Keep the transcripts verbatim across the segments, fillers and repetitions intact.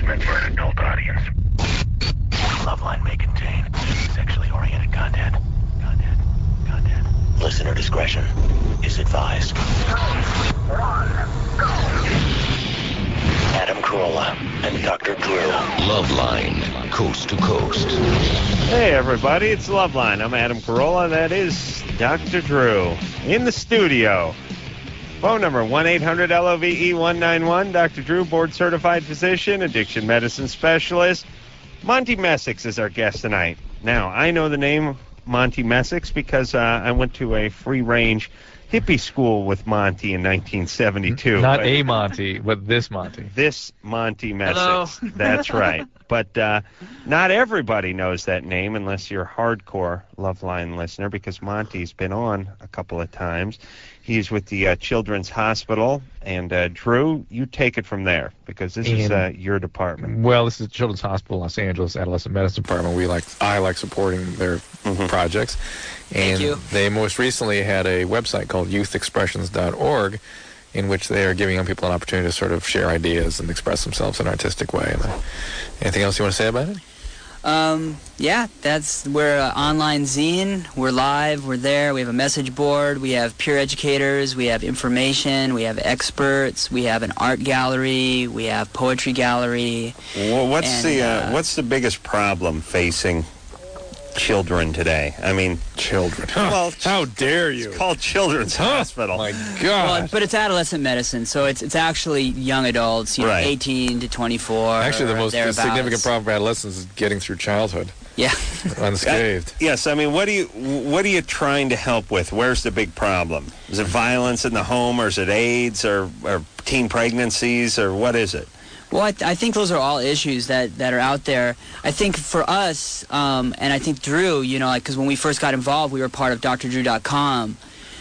meant for an adult audience. Loveline may contain sexually oriented content. Content. Content. Listener discretion is advised. Three, one, go. Adam Carolla and Doctor Drew. Loveline, coast to coast. Hey, everybody, it's Loveline. I'm Adam Carolla. That is Doctor Drew in the studio. Phone number one eight hundred L O V E one nine one. Doctor Drew, board-certified physician, addiction medicine specialist. Monty Messick is our guest tonight. Now, I know the name Monty Messick because uh, I went to a free-range hippie school with Monty in nineteen seventy-two. Not but a Monty, but this Monty. This Monty Messick. Hello. That's right. But uh, not everybody knows that name unless you're a hardcore Loveline listener, because Monty's been on a couple of times. He's with the uh, Children's Hospital. And, uh, Drew, you take it from there, because this And, is uh, your department. Well, this is Children's Hospital Los Angeles Adolescent Medicine Department. We like I like supporting their Mhm. projects. And Thank you. they most recently had a website called youth expressions dot org, in which they are giving young people an opportunity to sort of share ideas and express themselves in an artistic way. And, uh, anything else you want to say about it? Um, yeah, that's, we're an online zine. We're live. We're there. We have a message board. We have peer educators. We have information. We have experts. We have an art gallery. We have poetry gallery. Well, what's And, the uh, uh, what's the biggest problem facing children today? I mean, Children. Well, how dare you? it's called Children's Hospital. My Well, God. but it's adolescent medicine, so it's it's actually young adults, you know, Right. eighteen to twenty-four. Actually, the or most thereabouts. significant problem for adolescents is getting through childhood Yeah. unscathed. Yes, I mean, what do you what are you trying to help with? Where's the big problem? Is it violence in the home, or is it AIDS, or, or teen pregnancies, or what is it? Well, I, th- I think those are all issues that, that are out there. I think for us, um, and I think Drew, you know, like, because when we first got involved, we were part of D R drew dot com.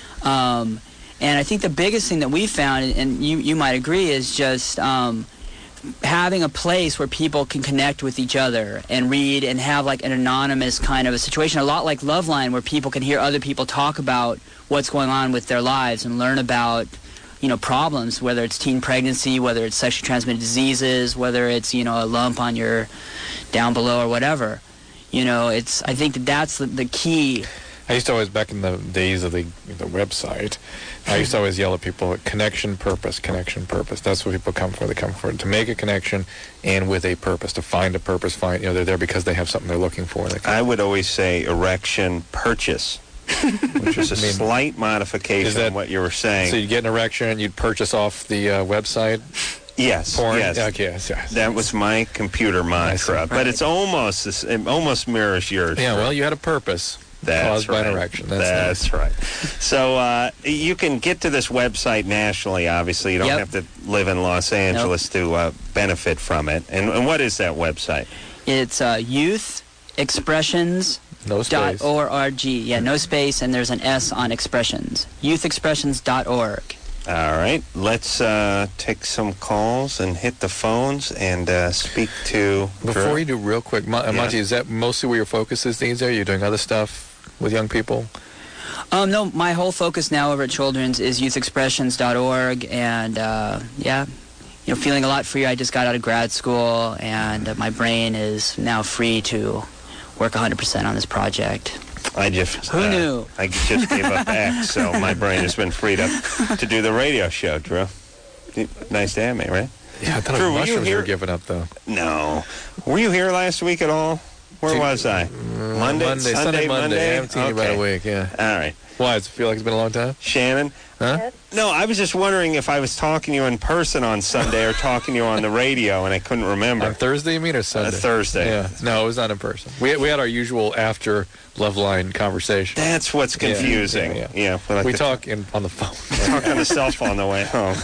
Um, and I think the biggest thing that we found, and, and you, you might agree, is just um, having a place where people can connect with each other and read and have, like, an anonymous kind of a situation, a lot like Loveline, where people can hear other people talk about what's going on with their lives and learn about, you know, problems, whether it's teen pregnancy, whether it's sexually transmitted diseases, whether it's, you know, a lump on your down below or whatever. You know, it's, I think that that's the, the key. I used to always, back in the days of the the website, I used to always yell at people, connection, purpose, connection, purpose. That's what people come for. They come for to make a connection and with a purpose, to find a purpose, find, you know, they're there because they have something they're looking for. They I would always say erection purchase, which is a I mean, slight modification is that- of what you were saying. So you'd get an erection and you'd purchase off the uh, website? yes, Porn? yes. Okay, yes, yes. That was my computer mantra, but it's almost this- it almost mirrors yours. Yeah, well, you had a purpose That's caused right. by an erection. That's, That's nice. right. So uh, you can get to this website nationally, obviously. You don't Yep. have to live in Los Angeles to uh, benefit from it. And, and what is that website? It's uh, youth expressions No dot space. org. Yeah, no space, and there's an S on expressions. youth expressions dot org. All right. Let's uh, take some calls and hit the phones and uh, speak to Before Drew. you do, real quick, Mon- uh, Yeah. Monty, is that mostly where your focus is these days? You're doing other stuff with young people? Um, no, my whole focus now over at Children's is youth expressions dot org, and uh, yeah, you know, feeling a lot freer. I just got out of grad school, and uh, my brain is now free to work one hundred percent on this project. I just Who uh, knew? I just gave up X, so my brain has been freed up to do the radio show, Drew. Nice to have me, right? Yeah, I thought Drew, it were was you mushrooms you here? were giving up, though. No. Were you here last week at all? Where See, was I? Uh, Monday, Monday, Sunday, Sunday, Monday. I haven't seen you about Okay. a week, yeah. All right. Why, does it feel like it's been a long time? Shannon? Huh? No, I was just wondering if I was talking to you in person on Sunday or talking to you on the radio, and I couldn't remember. On Thursday, you mean, or Sunday? Uh, Thursday. Yeah. No, it was not in person. We, we had our usual after Loveline conversation. That's what's Yeah, confusing. yeah, Yeah, but like we the- talk in, on the phone. talk on the cell phone on the way home.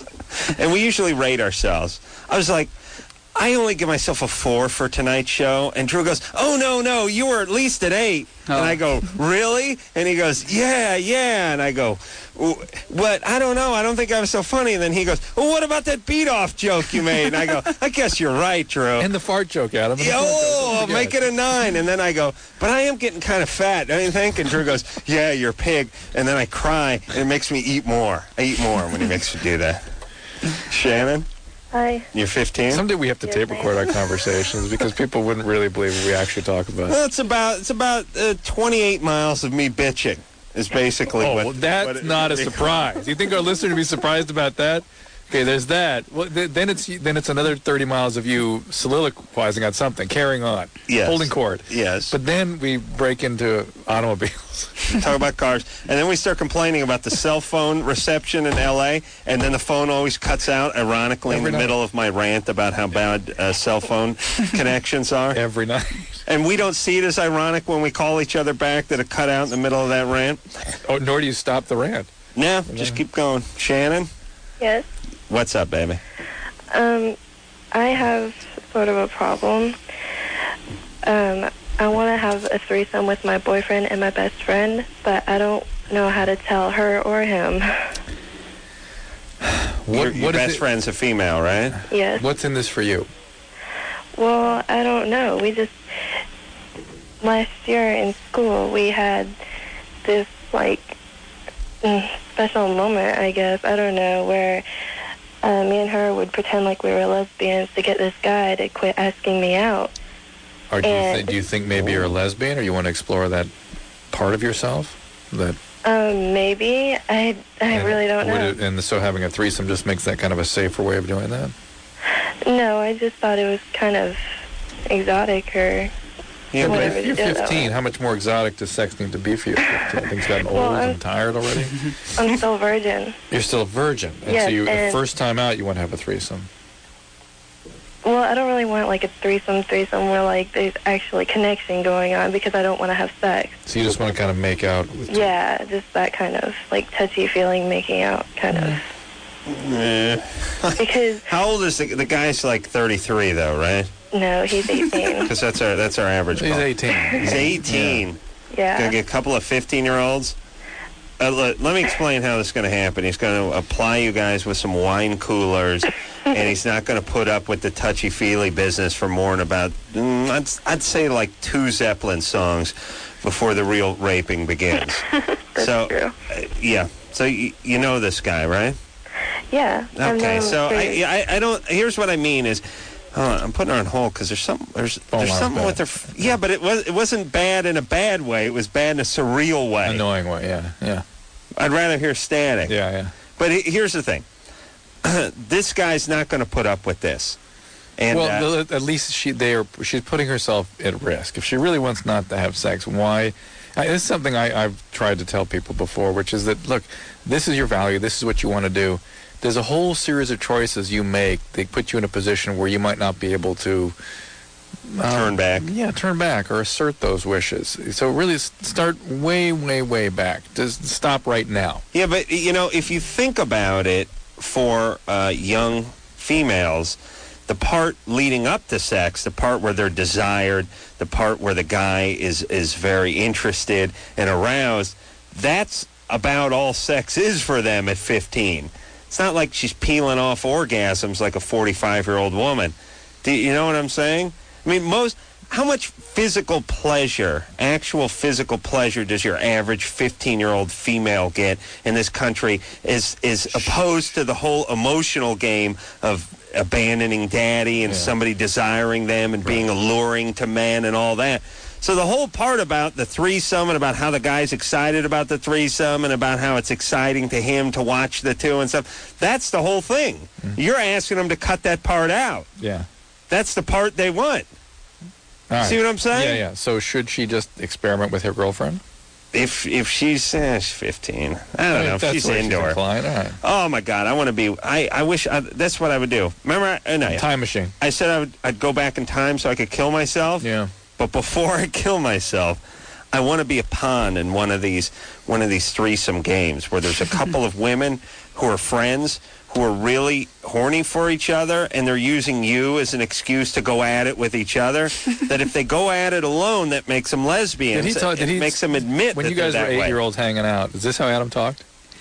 And we usually rate ourselves. I was like, I only give myself a four for tonight's show. And Drew goes, oh, no, no, you were at least at eight. Oh. And I go, really? And he goes, yeah, yeah. And I go, "W- but I don't know. I don't think I was so funny. And then he goes, well, what about that beat-off joke you made? And I go, I guess you're right, Drew. And the fart joke, Adam. Yeah, oh, I'll make it a nine. And then I go, but I am getting kind of fat, don't you think? And Drew goes, yeah, you're a pig. And then I cry, and it makes me eat more. I eat more when he makes me do that. Shannon? Hi. You're fifteen? Someday we have to Yes, tape I record am. our conversations because people wouldn't really believe what we actually talk about. Well, it's about it's about uh, twenty-eight miles of me bitching. Is basically Oh, what. well, that's what it- not a surprise. You think our listener would be surprised about that? Okay, there's that. Well, th- then it's then it's another thirty miles of you soliloquizing on something, carrying on, Yes. holding court. Yes. But then we break into automobiles. Talk about cars, and then we start complaining about the cell phone reception in L A, and then the phone always cuts out, ironically, Every in the night. middle of my rant about how bad uh, cell phone connections are. Every night. And we don't see it as ironic when we call each other back that it cut out in the middle of that rant. Oh, nor do you stop the rant. No, just keep going. Shannon, Yes. what's up, baby? Um, I have sort of a problem. Um, I want to have a threesome with my boyfriend and my best friend, but I don't know how to tell her or him. What, your your what is best it- friend's a female, right? Yes. What's in this for you? Well, I don't know. We just, last year in school, we had this, like, mm, special moment, I guess, I don't know, where uh, me and her would pretend like we were lesbians to get this guy to quit asking me out. Or do you, And- th- do you think maybe you're a lesbian, or you want to explore that part of yourself? That Um, maybe. I, I and really don't would know. it- and so having a threesome just makes that kind of a safer way of doing that? No, I just thought it was kind of exotic or Yeah, whatever but to You're do that fifteen. way. How much more exotic does sex need to be for you at fifteen? Things gotten old Well, I'm- and tired already? I'm still virgin. You're still a virgin. And so Yes, you, the and- first time out, you want to have a threesome. Well, I don't really want like a threesome threesome where like there's actually connection going on because I don't want to have sex. So you just want to kind of make out with Yeah, just that kind of like touchy feeling making out kind of. Eh. Because How old is the, the guy's like thirty-three though, right? no, he's eighteen. Because that's our that's our average. He's call. eighteen. He's eighteen. Gonna Yeah. get a couple of fifteen-year-olds. Uh, let, let me explain how this is going to happen. He's going to apply you guys with some wine coolers, and he's not going to put up with the touchy-feely business for more than about, mm, I'd, I'd say like two Zeppelin songs before the real raping begins. That's so, true. uh, yeah. So you, you know this guy, right? Yeah. I've known Okay. him So for- I, I I don't. Here's what I mean is. Hold on, I'm putting her on hold because there's some there's Phone there's line's something bad. with her. f- Yeah, but it was it wasn't bad in a bad way. It was bad in a surreal way. Annoying way, yeah, yeah, I'd rather hear static. yeah, yeah. But he, here's the thing. This guy's not going to put up with this. And well, uh, the, at least she they are she's putting herself at risk. If she really wants not to have sex, why? I, this is something I, I've tried to tell people before, which is that look, this is your value. This is what you want to do. There's a whole series of choices you make. They put you in a position where you might not be able to uh, turn back. Yeah, turn back or assert those wishes. So really, s- start way, way, way back. Just stop right now. Yeah, but you know, if you think about it, for uh, young females, the part leading up to sex, the part where they're desired, the part where the guy is is very interested and aroused, that's about all sex is for them at fifteen. It's not like she's peeling off orgasms like a forty-five-year-old woman. Do you know what I'm saying? I mean, most, how much physical pleasure, actual physical pleasure, does your average fifteen-year-old female get in this country is is opposed to the whole emotional game of abandoning daddy and Yeah. somebody desiring them and being alluring to men and all that. So the whole part about the threesome and about how the guy's excited about the threesome and about how it's exciting to him to watch the two and stuff, that's the whole thing. Mm-hmm. You're asking them to cut that part out. Yeah. That's the part they want. All right. See what I'm saying? Yeah, yeah. So should she just experiment with her girlfriend? If if she's, eh, she's fifteen, I don't I mean, know. if that's She's where indoor. inclined, all right. Oh my God, I want to be. I I wish I, that's what I would do. Remember, I, no, Time machine. I said I would. I'd go back in time so I could kill myself. Yeah. But before I kill myself, I want to be a pawn in one of these one of these threesome games where there's a couple of women who are friends who are really horny for each other, and they're using you as an excuse to go at it with each other. That if they go at it alone, that makes them lesbians. Did he talk- it did he- makes them admit When that you guys they're were that way. eight-year-olds hanging out, is this how Adam talked?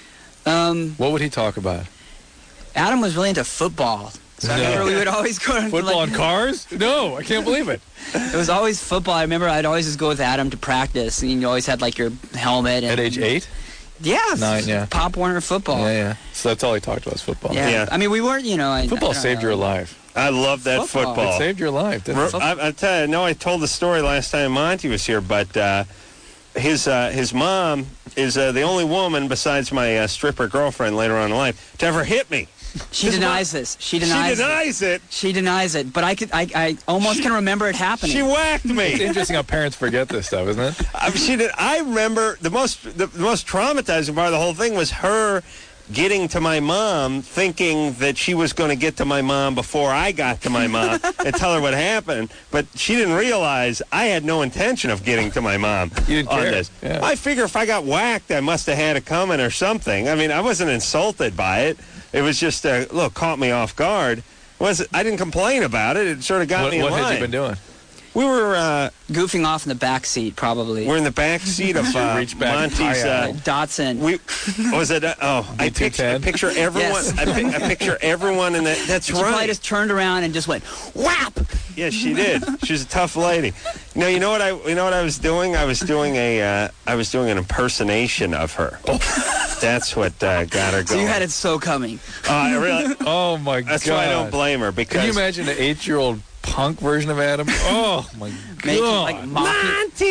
Um, What would he talk about? Adam was really into football. So I No. remember we would always go to Football like, and cars? No, I can't believe it. It was always football. I remember I'd always just go with Adam to practice, and you always had like your helmet. And, At age eight? Yeah, Nine, yeah. Pop Warner football. Yeah, yeah. So that's all he talked about was football. Yeah. Yeah. I mean, we weren't, you know. I, Football I don't saved know. your life. I love that Football. football. It saved your life, didn't it? I, I tell you, I know I told the story last time Monty was here, but uh, his uh, his mom is uh, the only woman besides my uh, stripper girlfriend later on in life to ever hit me. She His denies mom- this. She denies. She denies it. it. She denies it. But I could. I, I almost can remember it happening. She whacked It's me. interesting how parents forget this stuff, isn't it? I, she did. I remember the most the, the most traumatizing part of the whole thing was her getting to my mom, thinking that she was going to get to my mom before I got to my mom and tell her what happened. But she didn't realize I had no intention of getting to my mom You didn't on care. this. Yeah. I figure if I got whacked, I must have had it coming or something. I mean, I wasn't insulted by it. It was just a look, caught me off guard. Was I didn't complain about it. It sort of got What, me in what line. had you been doing? We were uh, Goofing off in the back seat, probably. we're in the back seat of uh, Reach back and Monty's. tie Uh, out. Dotson. we was it? Uh, oh, I picture, I B two ten? picture everyone. Yes. I, pi- I picture everyone in that. That's she probably right. just turned around and just went whap. Yes, she did. She was a tough lady. You know, you know what I, you know what I was doing? I was doing a, uh, I was doing an impersonation of her. That's what uh, got her going. So you had it so coming. Uh, I really. Oh, my God. That's why I don't blame her because. Can you imagine an eight-year-old punk version of Adam? Oh, my Making, God. like mocking,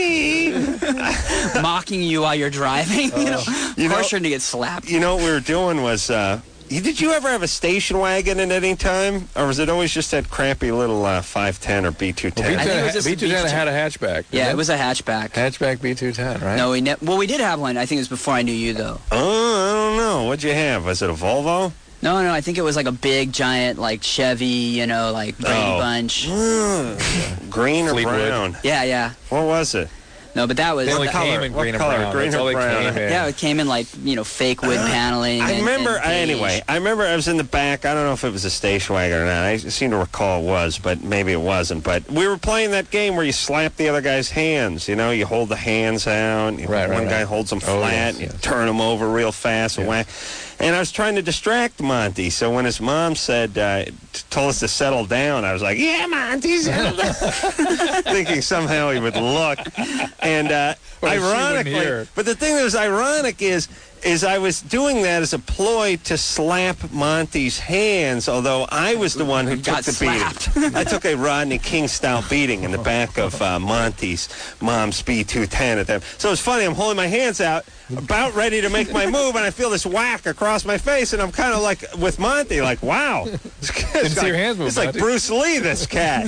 Monty. mocking you while you're driving. You know, You of course know- you're going to get slapped. You know what we were doing was. Uh, you- did you ever have a station wagon at any time, or was it always just that crappy little uh, five ten or B two Well, ten? I think it was just a B two ten B two ten. had a hatchback. Yeah, didn't it was a hatchback. Hatchback B two ten, right? No, we ne- well, we did have one. I think it was before I knew you, though. Oh, I don't know. What'd you have? Was it a Volvo? No, no, I think it was like a big, giant, like Chevy, you know, like Brady Oh. Bunch. Green or Fleetwood. brown? Yeah, yeah. What was it? No, but that was. They only that- color? came in What green and color? brown. Green That's or all they brown? came in. Yeah, it came in like, you know, fake wood paneling. I and- remember, and beige. anyway, I remember I was in the back. I don't know if it was a station wagon or not. I seem to recall it was, but maybe it wasn't. But we were playing that game where you slap the other guy's hands. You know, you hold the hands out. You, Right, right, one right. guy holds them Oh, flat. yes, and you yes. turn them over real fast and Yeah. whack. And I was trying to distract Monty. So when his mom said, uh, t- told us to settle down, I was like, yeah, Monty, settle down. Thinking somehow he would look. And uh, Or she wouldn't ironically, hear. but the thing that was ironic is, is I was doing that as a ploy to slap Monty's hands, although I was the one who took Got the slapped. beating. I took a Rodney King-style beating in the back of uh, Monty's mom's B two ten at that. So it's funny, I'm holding my hands out, about ready to make my move, and I feel this whack across my face, and I'm kind of like, with Monty, like, wow. It's Didn't see like, your hands move, It's like Monty. Bruce Lee, this cat.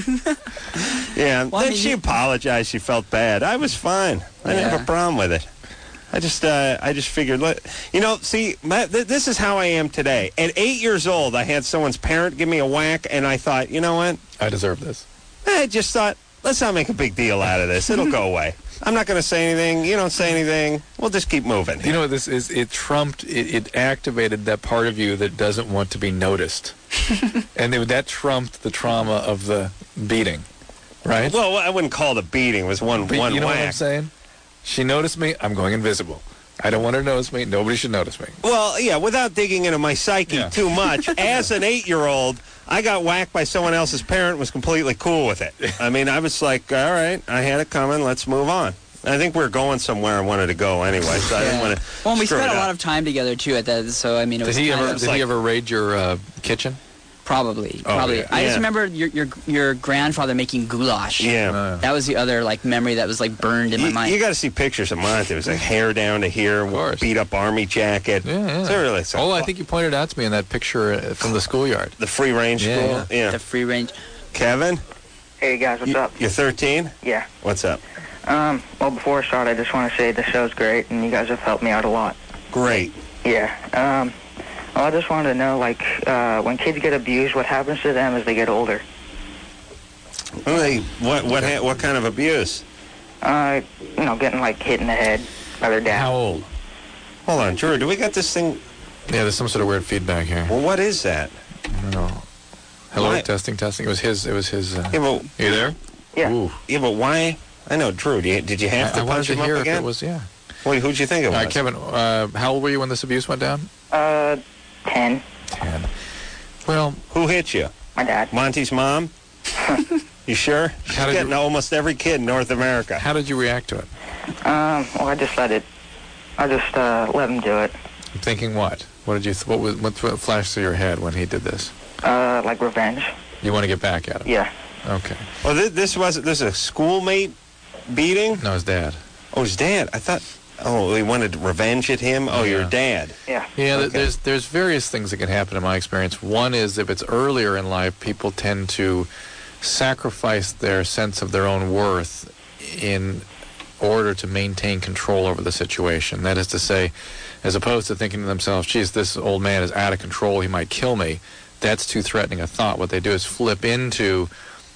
Yeah, Well, I then mean, she you- apologized. She felt bad. I was fine. I didn't have Yeah. a problem with it. I just, uh, I just figured, let, you know, see, my, th- this is how I am today. At eight years old, I had someone's parent give me a whack, and I thought, you know what? I deserve this. I just thought, let's not make a big deal out of this. It'll go away. I'm not going to say anything. You don't say anything. We'll just keep moving. You know what this is? It trumped, it, it activated that part of you that doesn't want to be noticed. And it, that trumped the trauma of the beating, right? Well, I wouldn't call it a beating. It was one, But one you know whack. what I'm saying? She noticed me, I'm going invisible. I don't want her to notice me. Nobody should notice me. Well, yeah, without digging into my psyche Yeah. too much, as an eight-year-old, I got whacked by someone else's parent, was completely cool with it. I mean, I was like, all right, I had it coming, let's move on. I think we were going somewhere I wanted to go anyway, so I didn't want to Well, and we screw spent it a lot up. of time together too at that. So I mean, it Did was he kind ever? of Did like- he ever raid your uh, kitchen? probably, Oh, probably. yeah. I Yeah. just remember your your your grandfather making goulash. Yeah. Uh, That was the other like memory that was like burned in my You, mind. you got to see pictures of Monty. It was like hair down to here, course. beat up army jacket. yeah, yeah. So really, so oh, I think you pointed out to me in that picture uh, from the schoolyard. the free range Yeah, school. Yeah. The free range. Kevin, Hey guys, what's you, up? you're thirteen. Yeah. What's up? Um, well, before I start, I just want to say the show's great, and you guys have helped me out a lot. Great. Yeah. Um, well, I just wanted to know, like, uh, when kids get abused, what happens to them as they get older? Well, they- what what ha- what kind of abuse? Uh, you know, getting, like, hit in the head by their dad. How old? Hold on, Drew. Do we got this thing? Yeah, there's some sort of weird feedback here. Well, what is that? I don't know. Hello, Why- testing, testing. It was his. It was his. Uh, Yeah, but, you there? Yeah. Ooh. yeah, but why? I know, Drew. Do you, did you have I, to I wanted punch to him hear up if again? it was. Yeah. Wait, who'd you think it was? Uh, Kevin, uh, how old were you when this abuse went down? Uh, ten. Ten. Well, Who hit you? My dad. Monty's mom? You sure? She's How did getting you- almost every kid in North America. how did you react to it? Um, well, I just let it I just uh, let him do it. Thinking what? What did you? Th- what was? What th- flashed through your head when he did this? Uh, like revenge. You want to get back at him? Yeah. Okay. Well, this, this was this is a schoolmate beating? No, his dad. Oh, his dad. I thought. Oh, he wanted revenge at him. Oh, Yeah. your dad. Yeah. Yeah, th- Okay. there's there's various things that can happen in my experience. One is if it's earlier in life, people tend to sacrifice their sense of their own worth in order to maintain control over the situation. That is to say, as opposed to thinking to themselves, geez, this old man is out of control, he might kill me, that's too threatening a thought. What they do is flip into,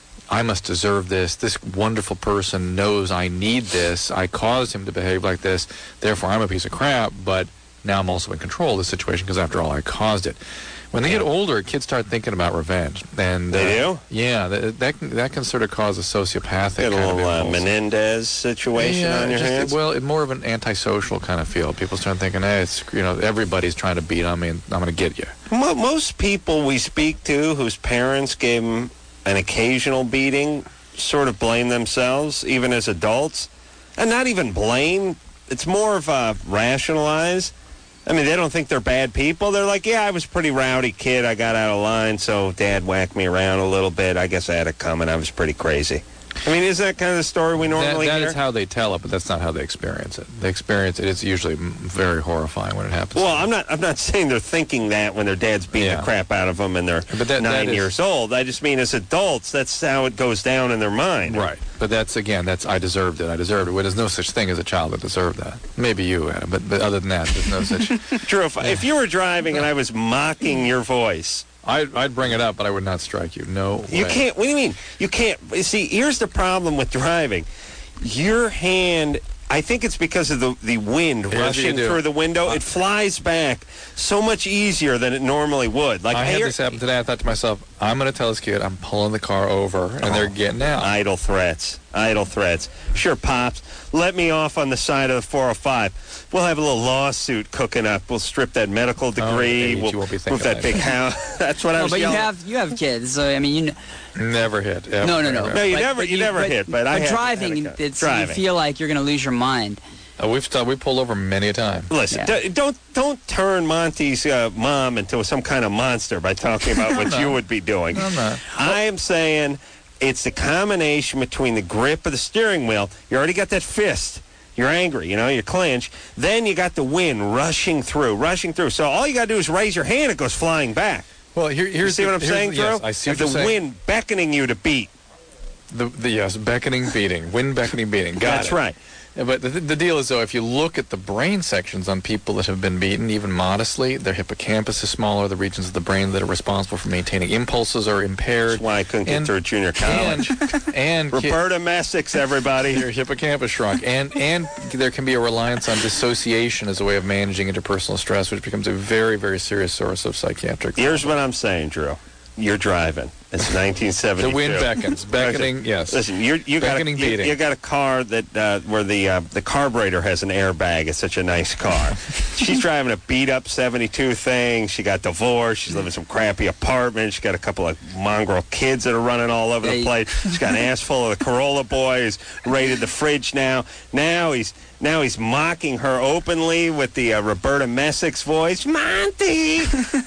I must deserve this. This wonderful person knows I need this. I caused him to behave like this. Therefore, I'm a piece of crap, but now I'm also in control of the situation because, after all, I caused it. When they get older, kids start thinking about revenge. And They uh, do? Yeah, that, that, can, that can sort of cause a sociopathic Got a kind little of uh, impulse. Menendez situation Yeah, on your just- hands? Well, it, more of an antisocial kind of feel. People start thinking, hey, it's, you know, everybody's trying to beat on me, and I'm going to get you. Mo- Most people we speak to whose parents gave them an occasional beating sort of blame themselves, even as adults. And not even blame. It's more of a rationalize. I mean, they don't think they're bad people. They're like, yeah, I was a pretty rowdy kid. I got out of line, so Dad whacked me around a little bit. I guess I had it coming. I was pretty crazy. I mean, isn't that kind of the story we That, normally that hear? is how they tell it, but that's not how they experience it. They experience it. It's usually m- very horrifying when it happens. Well, I'm not. I'm not saying they're thinking that when their dad's beating Yeah. the crap out of them and they're But that- nine that is- years old. I just mean as adults, that's how it goes down in their mind. Right. But that's, again, that's I deserved it. I deserved it. Well, there's no such thing as a child that deserved that. Maybe you, Adam, but, but other than that, there's no such... Drew, if, if you were driving and I was mocking your voice, I'd, I'd bring it up, but I would not strike you. No you way. can't. What do you mean? You can't. You see, here's the problem with driving. Your hand. I think it's because of the, the wind Here's what rushing you do. through the window. It flies back so much easier than it normally would. Like I had here- this happen today. I thought to myself, I'm going to tell this kid I'm pulling the car over, and they're getting out. Idle threats. Idle threats. Sure, Pops, let me off on the side of the four oh five. We'll have a little lawsuit cooking up. We'll strip that medical degree. age, we'll you won't be move thinking that like big that. house. That's what I No, was but you yelling. have you have kids, so I mean, you. Kn- Never hit. Ever, no, no, no. ever. No, you But- never- but you never hit, but I had- driving, had a- it's driving. you feel like you're going to lose your mind. Uh, we've st- we pulled over many a time. Listen, Yeah. d- don't don't turn Monty's uh, mom into some kind of monster by talking about what you would be doing. I'm not. I am saying it's the combination between the grip of the steering wheel. You already got that fist. You're angry, you know, you clench. Then you got the wind rushing through, rushing through. So all you got to do is raise your hand, it goes flying back. Well, here, here's You see the, what I'm here's saying, the, Drew? Yes, I see what the you're saying. wind beckoning you to beat. The, the yes, beckoning beating, wind beckoning beating. Got That's it. right. Yeah, But the, the deal is, though, if you look at the brain sections on people that have been beaten, even modestly, their hippocampus is smaller. The regions of the brain that are responsible for maintaining impulses are impaired. That's why I couldn't get And- through junior college. And, and ki- Roberta Messick's, everybody. your hippocampus shrunk, and and there can be a reliance on dissociation as a way of managing interpersonal stress, which becomes a very, very serious source of psychiatric. Here's what I'm saying, Drew. You're driving. It's nineteen seventy-two. The wind beckons, beckoning. Yes. Listen, you're, you got a, Beckoning, you, beating. you got a car that uh, where the uh, the carburetor has an airbag. It's such a nice car. She's driving a beat up seventy-two thing. She got divorced. She's living in some crappy apartment. She's got a couple of mongrel kids that are running all over the Hey. place. She's got an ass full of the Corolla boy. He's raided the fridge now. Now he's now he's mocking her openly with the uh, Roberta Messick's voice. Monty.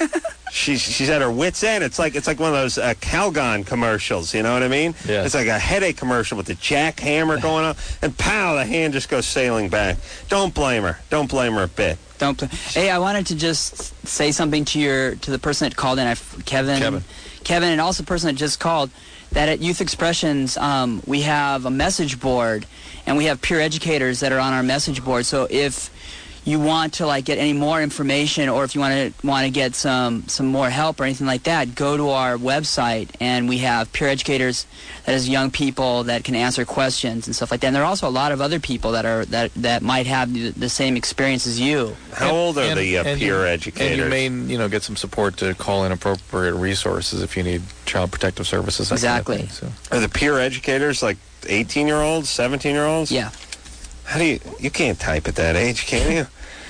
She's she's at her wit's end. It's like it's like one of those uh, Calgon commercials. You know what I mean? Yes. It's like a headache commercial with the jackhammer going on, and pow, the hand just goes sailing back. Don't blame her. Don't blame her a bit. Don't. Play. Hey, I wanted to just say something to your to the person that called in, I, Kevin. Kevin. Kevin, and also the person that just called. That at Youth Expressions, um, we have a message board, and we have peer educators that are on our message board. So if you want to like get any more information, or if you want to want to get some some more help or anything like that, go to our website, and we have peer educators that is young people that can answer questions and stuff like that. And there are also a lot of other people that are that that might have the, the same experience as you. How And- old are and- the uh, and peer you, educators? And you may, you know, get some support to call in appropriate resources if you need child protective services. that kind of Exactly. thing, so. Are the peer educators like eighteen-year-olds, seventeen-year-olds? Yeah. How do you? You can't type at that age, can you?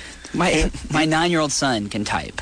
My my nine-year-old son can type.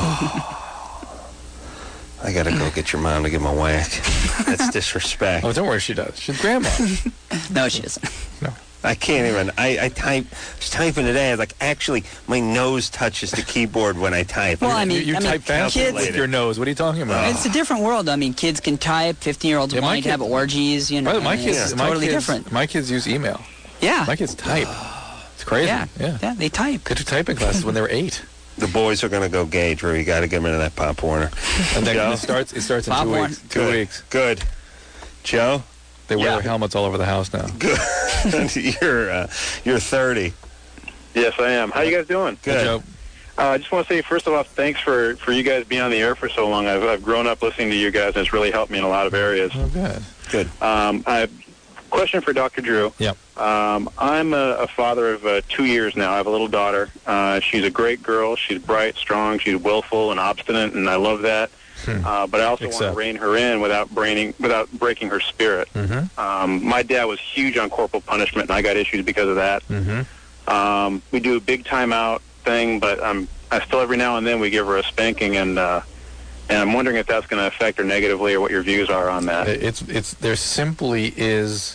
I gotta go get your mom to give him a whack. That's disrespect. Oh, don't worry, she does. She's grandma. No, she doesn't. No. I can't even. I, I type. I was typing today. I was like, actually, my nose touches the keyboard when I type. Well, I mean, you, you I mean, type fast kids, with your nose. What are you talking about? It's a different world. I mean, kids can type. fifteen-year-olds Yeah, my want to kid- have orgies. You know, By the way, my I mean, kids, it's my totally kids, different. My kids use email. Yeah. My kids type. It's crazy. Yeah. yeah. Yeah, they type. They took typing classes when they were eight. The boys are going to go gay, Drew. You got to get them into that Pop Warner. And then Joe? it starts. It starts in Pop two Warner. weeks. Two Good. weeks. Good. Joe, They wear Yeah. their helmets all over the house now. good. you're uh, you're thirty. Yes, I am. How you guys doing? Good. Hey, Joe. Uh, I just want to say, first of all, thanks for, for you guys being on the air for so long. I've, I've grown up listening to you guys, and it's really helped me in a lot of areas. Oh, good. Good. Um, I have a question for Doctor Drew. Yep. Um, I'm a, a father of uh, two years now. I have a little daughter. Uh, she's a great girl. She's bright, strong. She's willful and obstinate, and I love that. Hmm. Uh, but I also want Except- to rein her in without braining, without breaking her spirit. Mm-hmm. Um, my dad was huge on corporal punishment, and I got issues because of that. Mm-hmm. Um, we do a big timeout thing, but um, I still every now and then we give her a spanking, and uh, and I'm wondering if that's going to affect her negatively, or what your views are on that. It's it's there simply is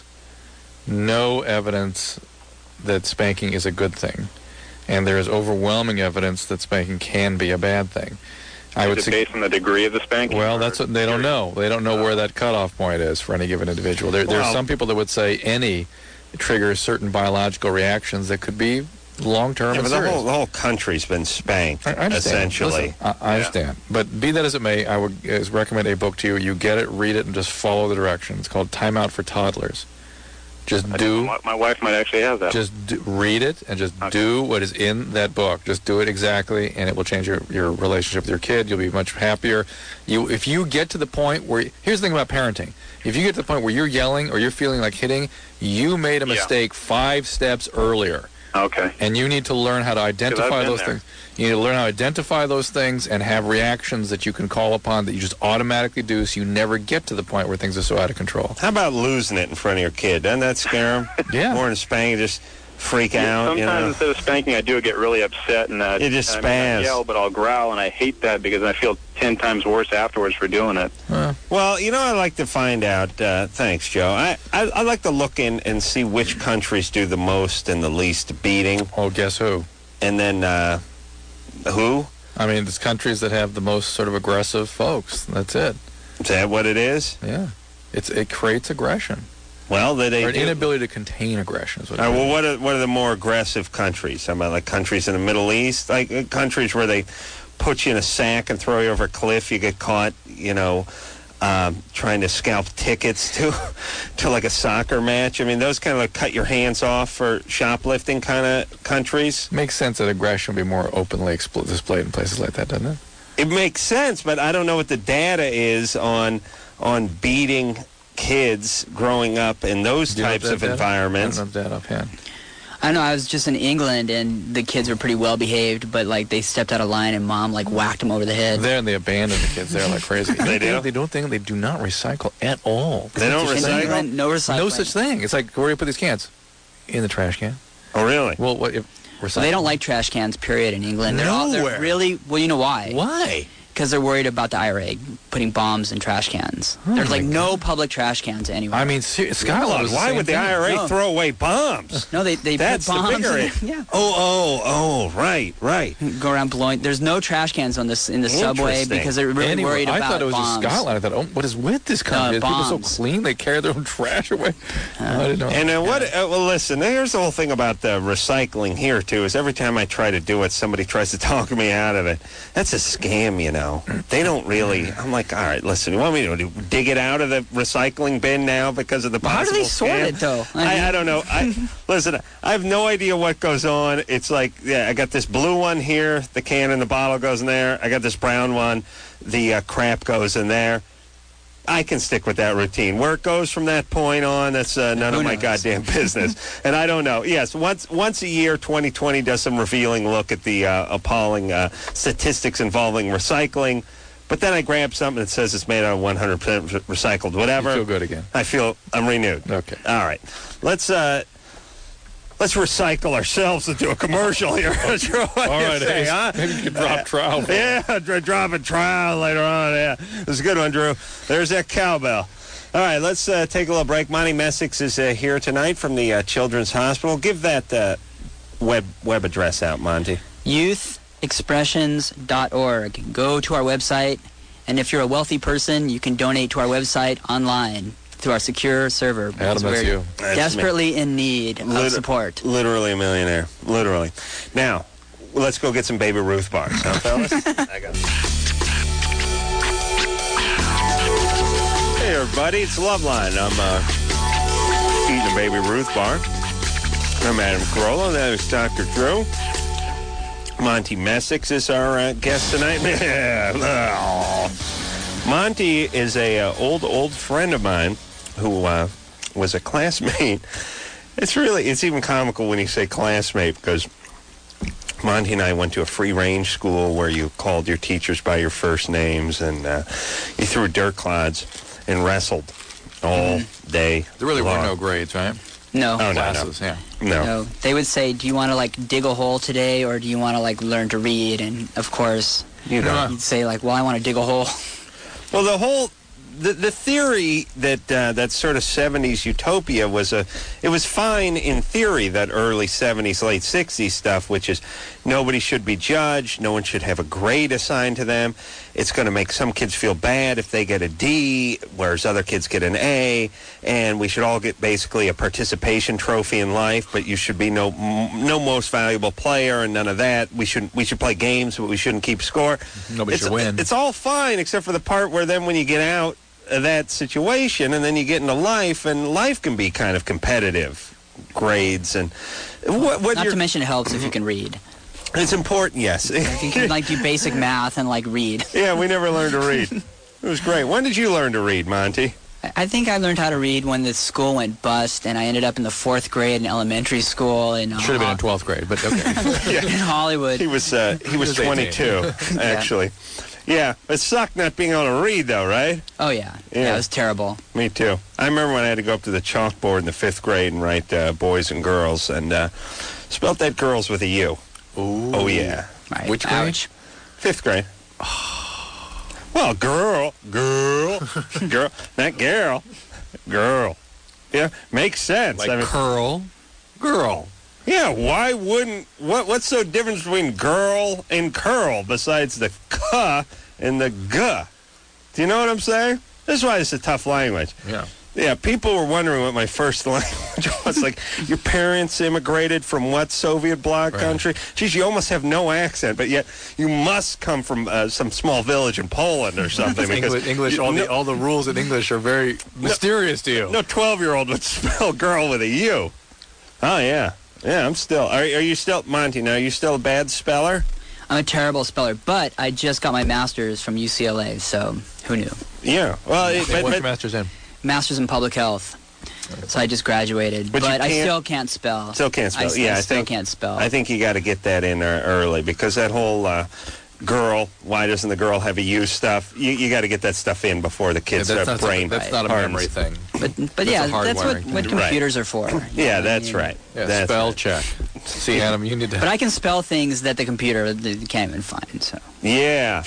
no evidence that spanking is a good thing, and there is overwhelming evidence that spanking can be a bad thing. I would Is it say. based on the degree of the spanking? Well, or- that's what they don't know. They don't know where that cutoff point is for any given individual. There, there are Well- some people that would say any triggers certain biological reactions that could be long-term Yeah, and but the serious. whole, the whole country's been spanked, I, I understand. essentially. Listen, I, I understand. But be that as it may, I would uh, recommend a book to you. You get it, read it, and just follow the directions. It's called Time Out for Toddlers. Just I do, think My, my wife might actually have that. just do, read it, and just Okay. do what is in that book. Just do it exactly, and it will change your, your relationship with your kid. You'll be much happier. You, if you get to the point where, here's the thing about parenting. If you get to the point where you're yelling or you're feeling like hitting, you made a Yeah. mistake five steps earlier. Okay. And you need to learn how to identify been those there. things. You need to learn how to identify those things and have reactions that you can call upon that you just automatically do, so you never get to the point where things are so out of control. How about losing it in front of your kid? Doesn't that scare him? Yeah. More than spanking, just freak Yeah, out, sometimes you know? instead of spanking, I do get really upset, and uh, You just I mean, I spaz. yell, but I'll growl, and I hate that because I feel ten times worse afterwards for doing it. Uh, Well, you know, I like to find out. Uh, thanks, Joe. I, I I like to look in and see which countries do the most and the least beating, oh, guess who? and then uh, who? I mean, there's countries that have the most sort of aggressive folks. That's it. Is that what it is? Yeah. It's It creates aggression. Well, that they Or an do. inability to contain aggression is what it All right, is. well, what are what are the more aggressive countries? How about like countries in the Middle East, like uh, countries where they put you in a sack and throw you over a cliff. You get caught, you know, um, trying to scalp tickets to to like a soccer match. I mean, those kind of like cut your hands off for shoplifting kind of countries. Makes sense that aggression would be more openly expl- displayed in places like that, doesn't it? It makes sense, but I don't know what the data is on on beating kids growing up in those Do you know types that of data? environments. I don't know that offhand. I know I was just in England and the kids were pretty well behaved, but like they stepped out of line and mom like whacked them over the head. There, and they abandon the kids there like crazy. They do? They don't think they do not recycle at all. They don't In recycle? England, no recycling. No such thing. It's like, where do you put these cans? In the trash can. Oh, really? Well, what if recycle? So they don't like trash cans, period, in England. They're all, Nowhere. they're really, well, you know why? Why? Because they're worried about the I R A putting bombs in trash cans. There's like no public trash cans anywhere. I mean, ser- Scotland was the Why same would the thing. I R A No. throw away bombs? no, they, they That's put the bombs bigger in, issue. yeah. Oh, oh, oh, right, right. Go around blowing. There's no trash cans on this in the subway Interesting. because they're really Anyway, worried I about thought it was bombs. in Scotland. I thought, oh, what is with this country? No, People so bombs. clean, they carry their own trash away. Oh, I didn't know. And uh, what? Uh, well, listen. Here's the whole thing about the recycling here too. Is every time I try to do it, somebody tries to talk me out of it. That's a scam, you know. They don't really. I'm like, all right, listen. You want me to do, dig it out of the recycling bin now because of the How do possible they sort scam? it though? I, I don't know. I listen. I have no idea what goes on. It's like, yeah, I got this blue one here. The can and the bottle goes in there. I got this brown one. The uh, crap goes in there. I can stick with that routine. Where it goes from that point on, that's uh, none Who of my knows? goddamn business. And I don't know. Yes, once once a year, twenty twenty does some revealing look at the uh, appalling uh, statistics involving recycling. But then I grab something that says it's made out of one hundred percent recycled, whatever. You feel good again. I feel I'm renewed. Okay. All right. Let's uh, let's recycle ourselves into a commercial here. All All right, Ace. huh? Maybe you could drop trowel. Yeah, dr- drop a trial later on. Yeah, this is a good one, Drew. There's that cowbell. All right, let's uh, take a little break. Monty Messick is uh, here tonight from the uh, Children's Hospital. Give that uh, web web address out, Monty. youth expressions dot org. Go to our website, and if you're a wealthy person, you can donate to our website online through our secure server. Adam, that's you. That's Desperately me. in need of Liter- support. Literally a millionaire. Literally. Now, let's go get some Baby Ruth bars, huh, fellas? I got it. Hey, everybody, it's Loveline. I'm uh, eating a Baby Ruth bar. I'm Adam Carolla. That is Doctor Drew. Monty Messick is our uh, guest tonight. Monty is a uh, old, old friend of mine who uh, was a classmate. It's really, it's even comical when you say classmate, because Monty and I went to a free-range school where you called your teachers by your first names, and uh, you threw dirt clods and wrestled all day There really long. were no grades, right? No. Oh, no, no. Classes, yeah. No. No. They would say, do you want to, like, dig a hole today, or do you want to, like, learn to read? And, of course, You know. you'd say, like, well, I want to dig a hole. Well, the whole the the theory that uh, that sort of seventies utopia was a it was fine in theory, that early seventies, late sixties stuff, which is nobody should be judged, no one should have a grade assigned to them. It's going to make some kids feel bad if they get a D, whereas other kids get an A, and we should all get basically a participation trophy in life, but you should be no no most valuable player and none of that. We should we should play games, but we shouldn't keep score. Nobody it's, should win. It's all fine except for the part where then when you get out of that situation and then you get into life, and life can be kind of competitive, grades and what, what Not you're, to mention it helps if you can read. it's important, yes. If you can, like, do basic math and, like, read. Yeah, we never learned to read. It was great. When did you learn to read, Monty? I I think I learned how to read when the school went bust, and I ended up in the fourth grade in elementary school in uh, Should have been in twelfth grade, but okay. in Hollywood. He was uh, he was He was eighteen. twenty-two, actually. Yeah, it sucked not being able to read, though, right? Oh yeah. Yeah. yeah, it was terrible. Me too. I remember when I had to go up to the chalkboard in the fifth grade and write uh, boys and girls, and uh, spelt that girls with a U. Ooh. Oh, yeah. Right. Which grade? Ouch. Fifth grade. Well, girl, girl, girl, not girl, girl. Yeah, makes sense. Like I mean, curl, girl. yeah, why wouldn't, what? what's the difference between girl and curl besides the k and the g? Do you know what I'm saying? This is why it's a tough language. Yeah. Yeah, people were wondering what my first language was. Like, your parents immigrated from what Soviet bloc Right. country? Geez, you almost have no accent, but yet you must come from uh, some small village in Poland or something. because English, English all, no, the, all the rules in English are very mysterious to you. no twelve-year-old would spell girl with a U. Oh, yeah. Yeah, I'm still. Are, are you still, Monty, now, are you still a bad speller? I'm a terrible speller, but I just got my master's from U C L A, so who knew? Yeah. Well, it, And but, what's but, master's in? Master's in public health. So I just graduated, But but, you I can't- still can't spell. Still can't spell. I, Yeah, I I still think- can't spell. I think you got to get that in uh, early, because that whole uh, girl, why doesn't the girl have a U stuff, you, you got to get that stuff in before the Yeah, kids that's start not, brain that's not a hardens. memory thing. but but That's yeah, a that's what, hardwiring what thing. computers are for. you Yeah, know, I that's mean, right. Yeah, That's spell right. check. See, Adam, you need to. But I can spell things that the computer they can't even find. So Yeah.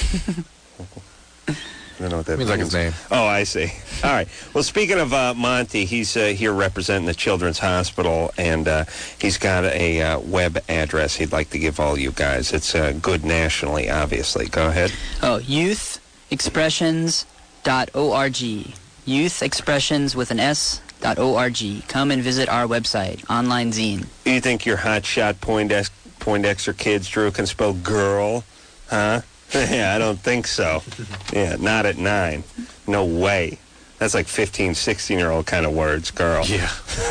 I don't know what that Means like his name. Oh, I see. All right. Well, speaking of uh, Monty, he's uh, here representing the Children's Hospital, and uh, he's got a uh, web address he'd like to give all you guys. It's uh, good nationally, obviously. Go ahead. oh, youth expressions dot org. Youth Expressions with an S dot org. Come and visit our website, online zine. Do you think your hotshot Poindex- Poindexter kids, Drew, can spell girl? Huh? Yeah, I don't think so. Yeah, not at nine. No way. That's like fifteen, sixteen-year-old kind of words, girl. Yeah.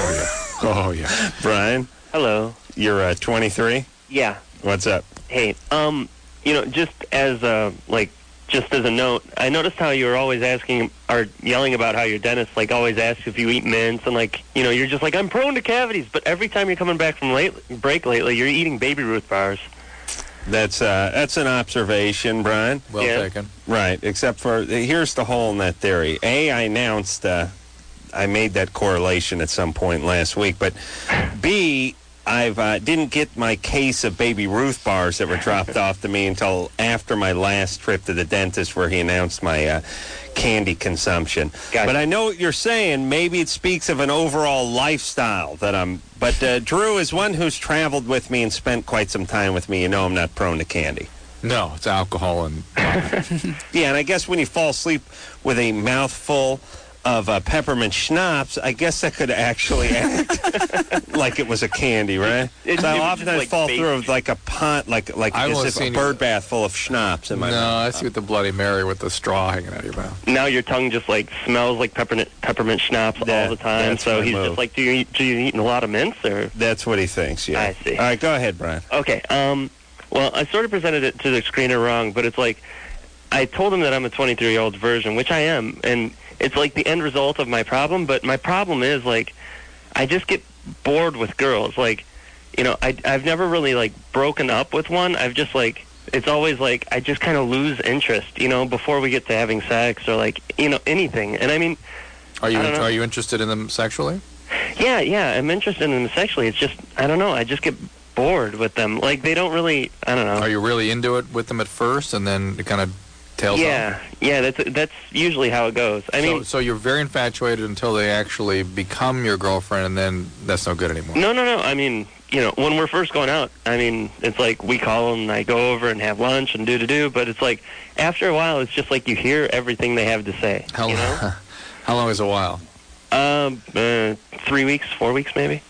Oh, yeah. Oh, yeah. Brian, Hello. you're uh, twenty-three? Yeah. What's up? Hey, um, you know, just as a, like, just as a note, I noticed how you were always asking or yelling about how your dentist, like, always asks if you eat mints, and, like, you know, you're just like, I'm prone to cavities, but every time you're coming back from late break lately, you're eating Baby Ruth bars. That's uh, that's an observation, Brian. Well Yeah. taken. Right, except for, here's the hole in that theory. A, I announced, uh, I made that correlation at some point last week, but B, I've uh, didn't get my case of Baby Ruth bars that were dropped off to me until after my last trip to the dentist, where he announced my uh, candy consumption. Gotcha. But I know what you're saying. Maybe it speaks of an overall lifestyle that I'm. But uh, Drew is one who's traveled with me and spent quite some time with me. You know, I'm not prone to candy. No, it's alcohol and. Yeah, and I guess when you fall asleep with a mouthful of uh, peppermint schnapps, I guess that could actually act like it was a candy, right? It- so it I was often just, I like, fall baked. through with like a pond, like like I've as only if a seen bird you- bath full of schnapps in my No, mouth. I see with the Bloody Mary with the straw hanging out of your mouth. Now your tongue just like smells like peppermint peppermint schnapps That- all the time. that's So my he's move. just like, do you eat, do you eating a lot of mints or? That's what he thinks. Yeah. I see. All right, go ahead, Brian. Okay. Um. Well, I sort of presented it to the screener wrong, but it's like I told him that I'm a twenty-three-year-old version, which I am, and it's like the end result of my problem. But my problem is like I just get bored with girls. Like, you know, I I've never really like broken up with one. I've just like it's always like I just kind of lose interest, you know, before we get to having sex or like you know anything. And I mean, Are you I don't know. are you interested in them sexually? yeah, yeah, I'm interested in them sexually. It's just I don't know. I just get bored with them. Like they don't really. I don't know. Are you really into it with them at first, and then it kind of tails off? Yeah, yeah, that's that's usually how it goes. I mean, so, so you're very infatuated until they actually become your girlfriend, and then that's no good anymore. no, no, no. I mean, you know, when we're first going out, I mean, it's like we call and I go over and have lunch and do to do. But it's like after a while, it's just like you hear everything they have to say. How, you know? how long is a while? Um, uh, three weeks, four weeks, maybe.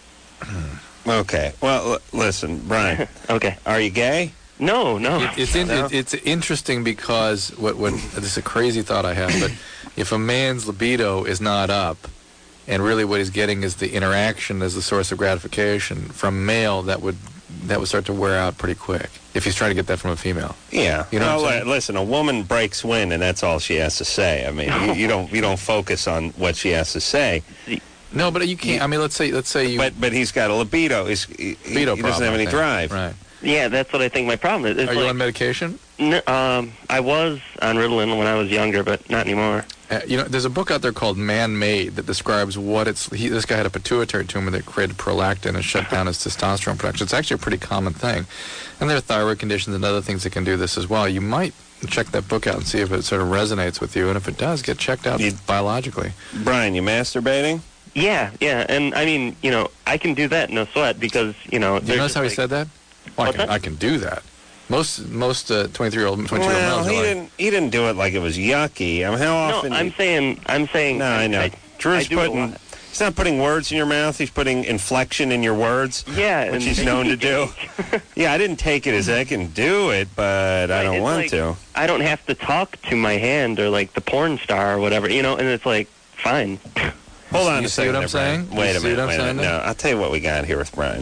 Okay. Well, l- listen, Brian. Okay. Are you gay? No, no. It, it's in, No. it, it's interesting because what what this is a crazy thought I have, but if a man's libido is not up, and really what he's getting is the interaction as the source of gratification from male, that would that would start to wear out pretty quick if he's trying to get that from a female. Yeah. You know well, what I'm saying? li- listen, a woman breaks wind, and that's all she has to say. I mean, you, you don't you don't focus on what she has to say. No, but you can't. I mean, let's say let's say you But but he's got a libido. He's, he, libido he doesn't problem, have I any think. drive. Right. Yeah, that's what I think my problem is. It's Are you like, on medication? n- um, I was on Ritalin when I was younger, but not anymore. Uh, you know, there's a book out there called Man-Made that describes what it's. He, this guy had a pituitary tumor that created prolactin and shut down his testosterone production. It's actually a pretty common thing, and there are thyroid conditions and other things that can do this as well. You might check that book out and see if it sort of resonates with you, and if it does, get checked out You- biologically. Brian, you masturbating? Yeah, yeah, and I mean, you know, I can do that no sweat because you know. Do you notice how he said that? Well, I What's can, that? I can do that. Most most uh, twenty-three-year-old twenty-two-year-old Well, males are he like, didn't he didn't do it like it was yucky. I mean, how No, often? I'm saying, I'm saying. no, I know. I, Drew's I do it a putting. lot. He's not putting words in your mouth. He's putting inflection in your words. Yeah, which and- he's known to do. Yeah, I didn't take it as I can do it, but I Right, don't it's want like- to. I don't have to talk to my hand or like the porn star or whatever, you know, and it's like fine. Hold on You a see second. what I'm there, Brian. saying? Wait You a see minute. what I'm Wait a saying minute. No, I'll tell you what we got here with Brian.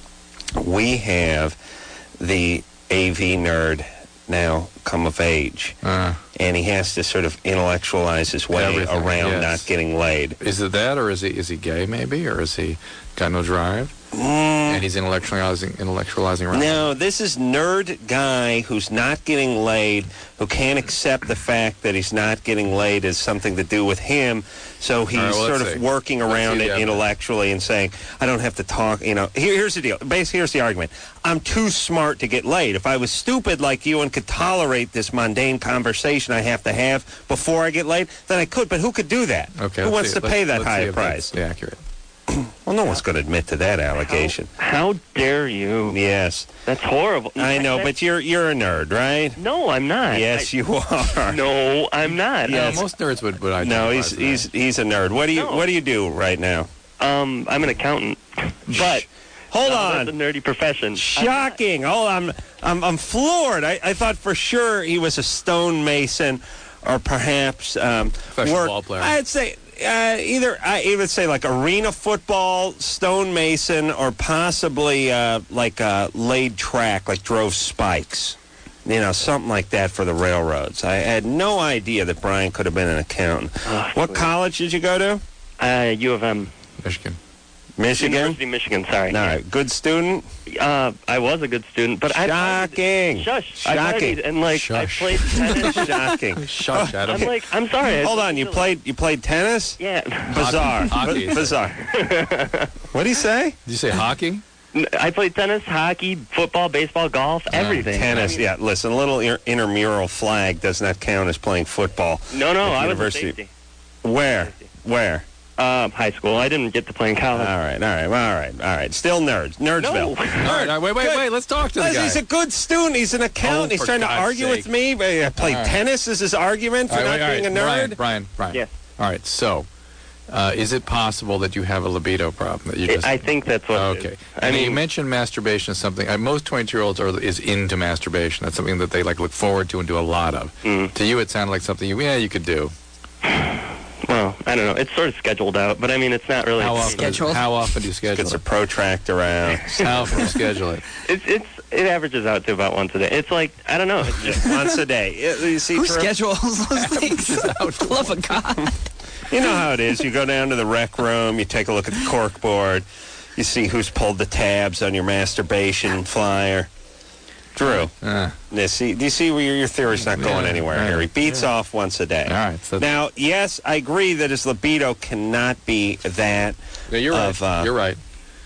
We have the A V nerd now come of age, uh, and he has to sort of intellectualize his way Everything, around yes. not getting laid. is it that, or is he is he gay maybe, or is he got no drive Mm, and he's intellectualizing intellectualizing around? no, this is nerd guy who's not getting laid, who can't accept the fact that he's not getting laid as something to do with him. So he's All right, well, sort let's of see. working Let's around see the it evidence. intellectually and saying, I don't have to talk, you know. Here, here's the deal. Basically, here's the argument. I'm too smart to get laid. If I was stupid like you and could tolerate this mundane conversation I have to have before I get laid, then I could. But who could do that? Okay, Who let's wants see to it. Let's- pay that let's see high if price? that's accurate. Well, no one's going to admit to that allegation. How dare you? Yes, That's horrible. I know, That- but you're you're a nerd, right? no, I'm not. Yes, I- you are. No, I'm not. Yes. No, most nerds would would identify No, he's as he's he's a nerd. What do you No. What do you do right now? Um, I'm an accountant, but Hold uh, on. that's a nerdy profession. Shocking! Oh, I'm I'm I'm floored. I, I thought for sure he was a stonemason, or perhaps um, Professional work- ball player. I'd say uh, either I even say like arena football, stonemason, or possibly uh, like a laid track, like drove spikes. You know, something like that for the railroads. I had no idea that Brian could have been an accountant. Oh, What sweet. college did you go to? Uh, U of M. Michigan. Michigan. University of Michigan, sorry. All right, good student. Uh, I was a good student, but I... Shocking. Shush. I Shocking. partied, and, like, Shush. I played tennis. Shocking. Shush, Adam. I'm like, I'm sorry. I- Hold on, you played you played tennis? Yeah. Bizarre. Hockey. B- bizarre. What do you say? Did you say hockey? I played tennis, hockey, football, baseball, golf, everything. Tennis, I mean, yeah. Listen, a little inter- intramural flag does not count as playing football. No, no, at I university. was a safety. Where? Safety. Where? Um, high school. I didn't get to play in college. All right, all right, all right, all right. Still nerds. Nerdsville. No. All right, all right, wait, wait, Good. wait. Let's talk to the guy. He's a good student. He's an accountant. Oh, He's for trying to God's argue sake. with me. I played All right. tennis is his argument for All right, not wait, being all a right. nerd. Brian, Brian, Brian. Yes. All right, so uh, is it possible that you have a libido problem? That you just... I think that's what it Okay. is. I I mean, you mean, mentioned masturbation is something. Uh, most twenty-two-year-olds are is into masturbation. That's something that they like look forward to and do a lot of. Mm. To you, it sounded like something you, yeah, you could do. well, I don't know. It's sort of scheduled out, but I mean, it's not really. How often? Scheduled? How often do you schedule Gets a it? protractor out. How often do you schedule it? It's it's it averages out to about once a day. It's like I don't know. It's just, Once a day. You- You see, Who Drew? schedules those things? Love of God. You know how it is. You go down to the rec room, you take a look at the cork board, you see who's pulled the tabs on your masturbation flyer. Drew, Uh, now, see, do you see where your, your theory's not going Yeah, anywhere right. here? He beats off once a day. all right. So Now, yes, I agree that his libido cannot be that. yeah, you're right. of, uh, you're right.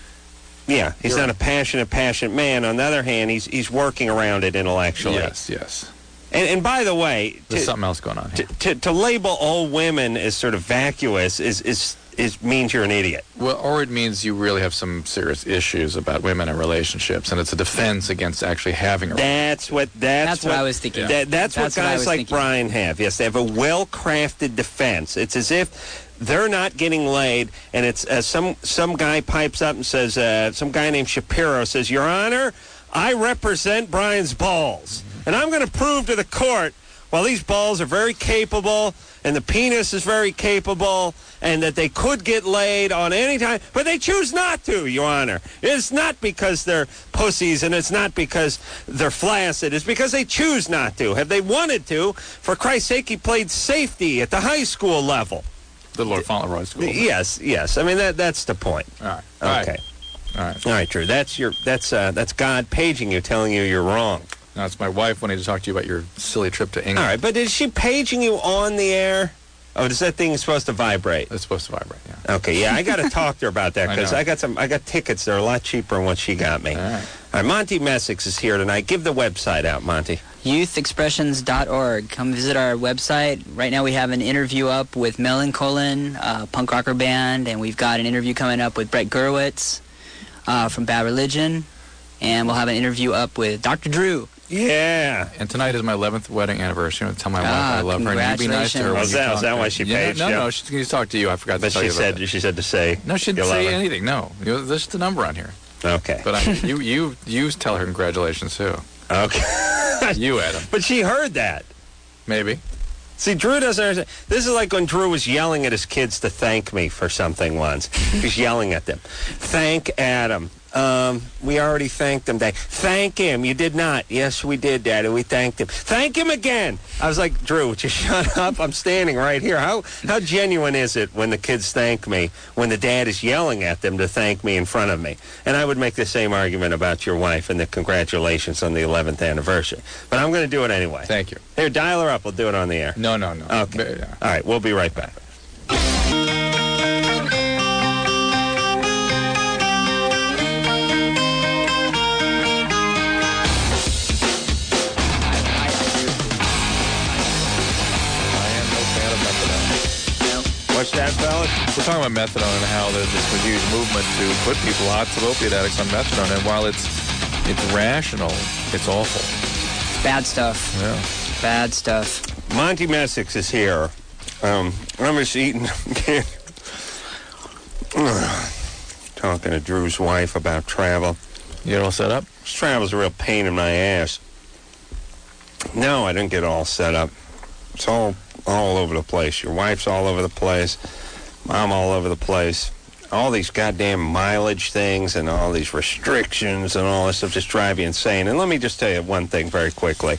Yeah, he's You're not right. a passionate, passionate man. On the other hand, he's he's working around it intellectually. Yes, yes. And, and by the way, There's to, something else going on to, here. to, to label all women as sort of vacuous is is is means you're an idiot. Well, or it means you really have some serious issues about women and relationships, and it's a defense against actually having a That's what that's, That's what I was thinking. That, that's, That's what what I guys was like thinking. Brian have. Yes, they have a well-crafted defense. It's as if they're not getting laid, and it's uh, some some guy pipes up and says, uh, some guy named Shapiro says, "Your Honor, I represent Brian's balls, and I'm going to prove to the court, while these balls are very capable, and the penis is very capable, and that they could get laid on any time, but they choose not to, Your Honor. It's not because they're pussies, and it's not because they're flaccid. It's because they choose not to. Have they wanted to, for Christ's sake, he played safety at the high school level." The Lord Fauntleroy School. Yes, yes. I mean, that that's the point. All right. All right. Okay. All right. All right, Drew. That's your that's uh, that's God paging you, telling you you're wrong. Now it's my wife wanting to talk to you about your silly trip to England. All right, but is she paging you on the air? Oh, is that thing supposed to vibrate? It's supposed to vibrate. Yeah. Okay, yeah, I got to talk to her about that I because know. I, got some. I got tickets that are a lot cheaper than what she got me. All right. All right, Monty Messick is here tonight. Give the website out, Monty. youth expressions dot org. Come visit our website. Right now we have an interview up with Melancholan, uh, punk rocker band, and we've got an interview coming up with Brett Gurwitz uh, from Bad Religion, and we'll have an interview up with Doctor Drew. Yeah. And tonight is my eleventh wedding anniversary. I'm gonna tell my wife Ah, I love her. And you be nice to her. congratulations. when Oh, is you that- talk is that to why her. she Yeah, paged No, you? no, she's going to talk to you. I forgot But to tell she you about said that. she said to say. No, she didn't you love say her. anything. No, You know, there's just a number on here. Okay. But I, you, you, you tell her congratulations too. Okay. You, Adam, But she heard that. maybe. See, Drew doesn't understand. This is like when Drew was yelling at his kids to thank me for something once. He's yelling at them. Thank Adam. Um, we already thanked him, Dad. Thank him. You did not. Yes, we did, Daddy. We thanked him. Thank him again. I was like, Drew, would you shut up? I'm standing right here. How how genuine is it when the kids thank me, when the dad is yelling at them to thank me in front of me? And I would make the same argument about your wife and the congratulations on the eleventh anniversary. But I'm going to do it anyway. Thank you. Here, dial her up. We'll do it on the air. No, no, no. Okay. But, yeah. All right, we'll be right back. I am no fan of methadone. What's that, fellas? We're talking about methadone and how there's this huge movement to put people, lots of opiate addicts, on methadone. And while it's it's rational, it's awful. Bad stuff. Yeah. Bad stuff. Monty Messick is here. Um, I'm just eating. Talking to Drew's wife about travel. You get all set up? This travel's a real pain in my ass. No, I didn't get all set up. It's all all over the place. Your wife's all over the place. Mom all over the place. All these goddamn mileage things and all these restrictions and all this stuff just drive you insane. And let me just tell you one thing very quickly.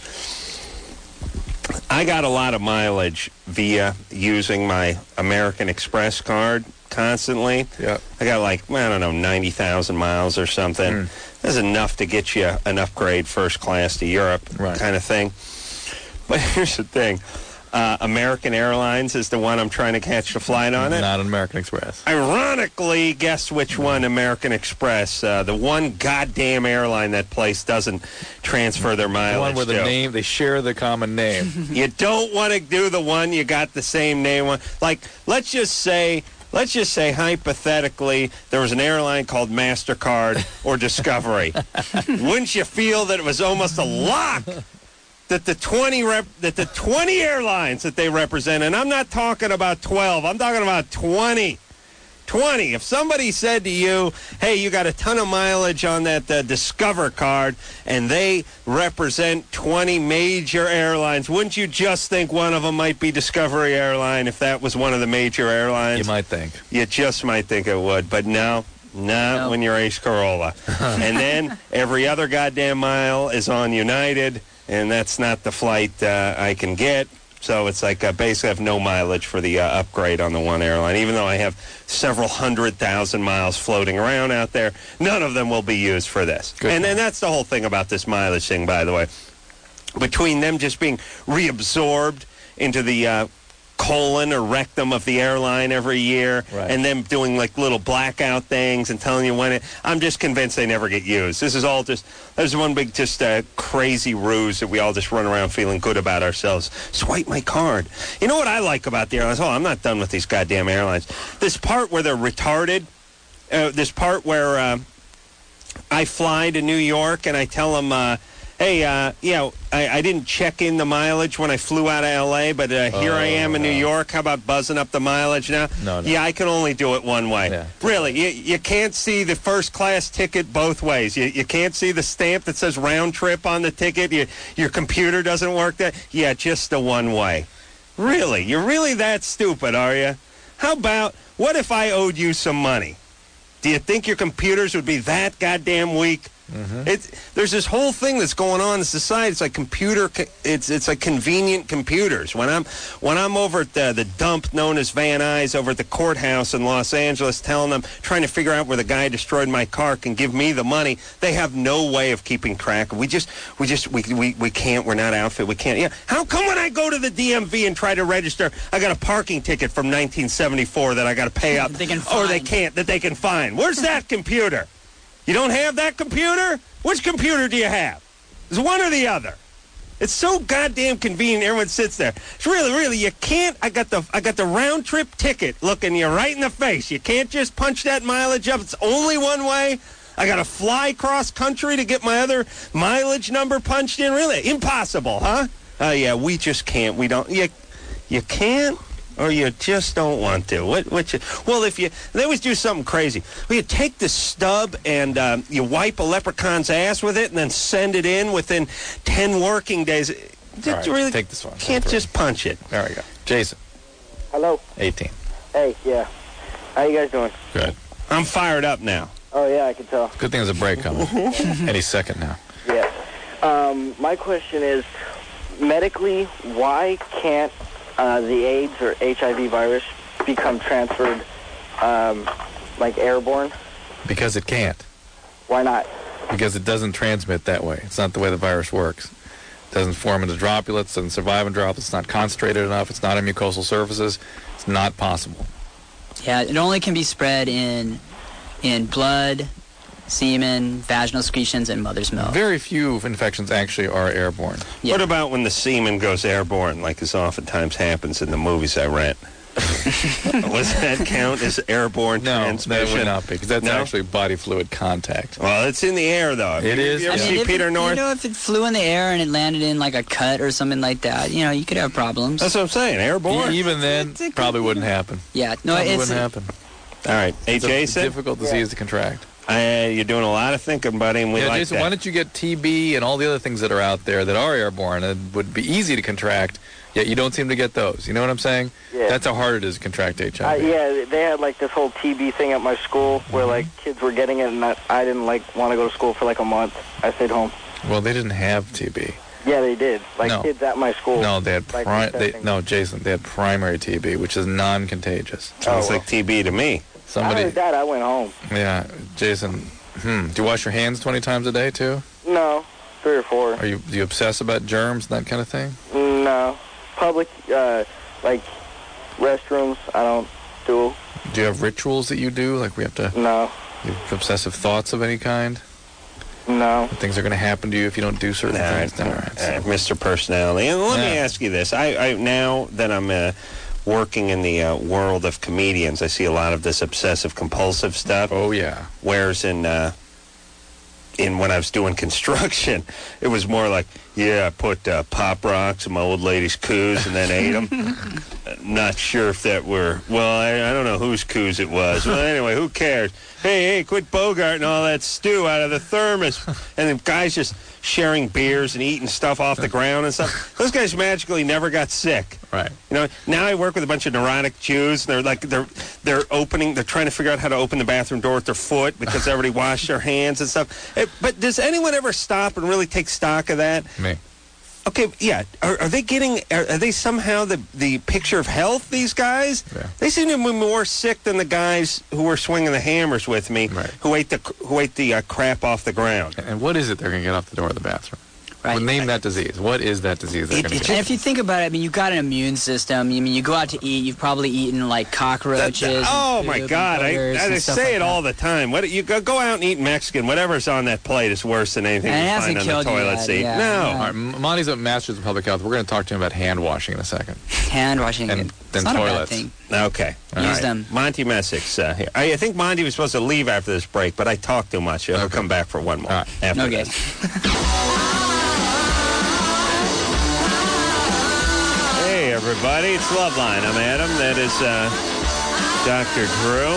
I got a lot of mileage via using my American Express card constantly. Yeah. I got like, I don't know, ninety thousand miles or something. Mm. That's enough to get you an upgrade first class to Europe Right. kind of thing. But here's the thing. uh, American Airlines is the one I'm trying to catch the flight on it. Not an American Express. Ironically, guess which one? American Express. Uh, the one goddamn airline that place doesn't transfer their mileage The one where the to. name, they share the common name. You don't want to do the one you got the same name on. Like, let's just say, let's just say hypothetically, there was an airline called MasterCard or Discovery. Wouldn't you feel that it was almost a lock that the twenty rep, that the twenty airlines that they represent, and I'm not talking about twelve, I'm talking about twenty. twenty. If somebody said to you, hey, you got a ton of mileage on that uh, Discover card, and they represent twenty major airlines, wouldn't you just think one of them might be Discovery Airline if that was one of the major airlines? You might think. You just might think it would, but no. Not No. when you're Ace Corolla. And then every other goddamn mile is on United, and that's not the flight uh, I can get. So it's like uh, basically I have no mileage for the uh, upgrade on the one airline. Even though I have several hundred thousand miles floating around out there, none of them will be used for this. Good and point. then that's the whole thing about this mileage thing, by the way. Between them just being reabsorbed into the uh, colon or rectum of the airline every year, Right. and them doing like little blackout things and telling you when it, I'm just convinced they never get used. This is all just, there's one big just uh, crazy ruse that we all just run around feeling good about ourselves. Swipe my card. You know what I like about the airlines? Oh, I'm not done with these goddamn airlines. This part where they're retarded, uh, this part where uh, I fly to New York and I tell them, uh, hey, uh, you know, I, I didn't check in the mileage when I flew out of L A, but uh, here I am in New York. How about buzzing up the mileage now? No, no. Yeah, I can only do it one way. Yeah. Really, you, you can't see the first class ticket both ways. You, you can't see the stamp that says round trip on the ticket. You, your computer doesn't work that. Yeah, just the one way. Really? You're really that stupid, are you? How about, what if I owed you some money? Do you think your computers would be that goddamn weak? Mm-hmm. It's, there's this whole thing that's going on in society. It's like computer. It's it's like convenient computers. When I'm when I'm over at the, the dump known as Van Nuys over at the courthouse in Los Angeles, telling them, trying to figure out where the guy destroyed my car can give me the money. They have no way of keeping track. We just we just we we, we can't. We're not outfit. We can't. Yeah. How come when I go to the D M V and try to register, I got a parking ticket from nineteen seventy-four that I got to pay up, They can or they find. can't that they can find? Where's that computer? You don't have that computer? Which computer do you have? Is one or the other? It's so goddamn convenient. Everyone sits there. It's really, really, you can't. I got the I got the round trip ticket looking you right in the face. You can't just punch that mileage up. It's only one way. I got to fly cross country to get my other mileage number punched in. Really, impossible, huh? Oh yeah, we just can't. We don't. You, you can't. Or you just don't want to. What? What? You, well, if you, they always do something crazy. Well, you take the stub and um, you wipe a leprechaun's ass with it, and then send it in within ten working days. All right, really take this one. Can't just punch it. There we go. Jason, Hello. eighteen. Hey, yeah. How you guys doing? Good. I'm fired up now. Oh, yeah, I can tell. Good thing there's a break coming. Any second now. Yeah. Um, my question is, medically, why can't uh, the AIDS or H I V virus become transferred, um, like airborne? Because it can't. Why not? Because it doesn't transmit that way. It's not the way the virus works. It doesn't form into droplets, doesn't survive in droplets. It's not concentrated enough. It's not on mucosal surfaces. It's not possible. Yeah, it only can be spread in in blood, semen, vaginal secretions, and mother's milk. Very few infections actually are airborne. Yeah. What about when the semen goes airborne, like this oftentimes happens in the movies I rent? Does that count as airborne No, transmission? that would not be, because that's No? actually body fluid contact. Well, it's in the air, though. It you, is. You ever I mean, see if Peter it, North? You know, if it flew in the air and it landed in like a cut or something like that, you know, you could have problems. That's what I'm saying. Airborne. E- Even then, It's a- probably wouldn't happen. yeah, no, Probably it's wouldn't happen. All right. Hey, It's a Jason, difficult disease to contract. uh, you're doing a lot of thinking, buddy, and we yeah, like Jason, that. why don't you get T B and all the other things that are out there that are airborne and would be easy to contract, yet you don't seem to get those. You know what I'm saying? Yeah. That's how hard it is to contract H Uh, I V. yeah, they had like this whole T B thing at my school where like kids were getting it, and I, I didn't like want to go to school for like a month. I stayed home. Well, they didn't have T B. Yeah, they did. Like No. kids at my school. No, they had Like pri- they, testing. no, Jason, they had primary T B, which is non-contagious. Sounds Oh, like T B to me. I Somebody, heard that. I went home. yeah, Jason. Hmm. Do you wash your hands twenty times a day too? No, three or four. Are you do you obsess about germs and that kind of thing? No, public, uh, like restrooms, I don't do. Do you have rituals that you do? Like we have to... No. You have obsessive thoughts of any kind? No. Things are going to happen to you if you don't do certain All right, things? All right. all right, Mister Personality. And let me Yeah. ask you this. I, I now that I'm uh, working in the uh, world of comedians, I see a lot of this obsessive-compulsive stuff. Oh, yeah. Whereas in... Uh, in when I was doing construction, it was more like, yeah, I put uh, Pop Rocks in my old lady's coos and then ate them. Not sure if that were, well, I, I don't know whose coos it was. Well, anyway, who cares? Hey, hey, quit bogarting all that stew out of the thermos. And the guys just sharing beers and eating stuff off the ground and stuff. Those guys magically never got sick. Right. You know, now I work with a bunch of neurotic Jews. They're like, they're they're opening, they're trying to figure out how to open the bathroom door with their foot because everybody washed their hands and stuff. It, but does anyone ever stop and really take stock of that? Me. Okay, yeah. Are, are they getting, are, are they somehow the, the picture of health, these guys? Yeah. They seem to be more sick than the guys who were swinging the hammers with me, Right. who ate the who ate the uh, crap off the ground. And what is it they're going to get off the door of the bathroom? Right. Well, name that disease. What is that disease they're It- going it to And get? if you think about it, I mean, you've got an immune system. I mean, you go out to eat, you've probably eaten like cockroaches. That- and oh my poop God! and I, boogers I and stuff say like it that. all the time. What you go, go out and eat Mexican? Whatever's on that plate is worse than anything And it you hasn't find on the killed you toilet yet, seat. yeah. No. All right, M- Monty's a master's of public health. We're going to talk to him about hand washing in a second. Hand washing. And it's then not toilets. a bad thing. Okay. All Use right. them. Monty Messick's uh, here. I, I think Monty was supposed to leave after this break, but I talked too much. He'll Okay. come back for one more All right. after Okay. this. Hey, everybody. It's Loveline. I'm Adam. That is uh, Doctor Drew.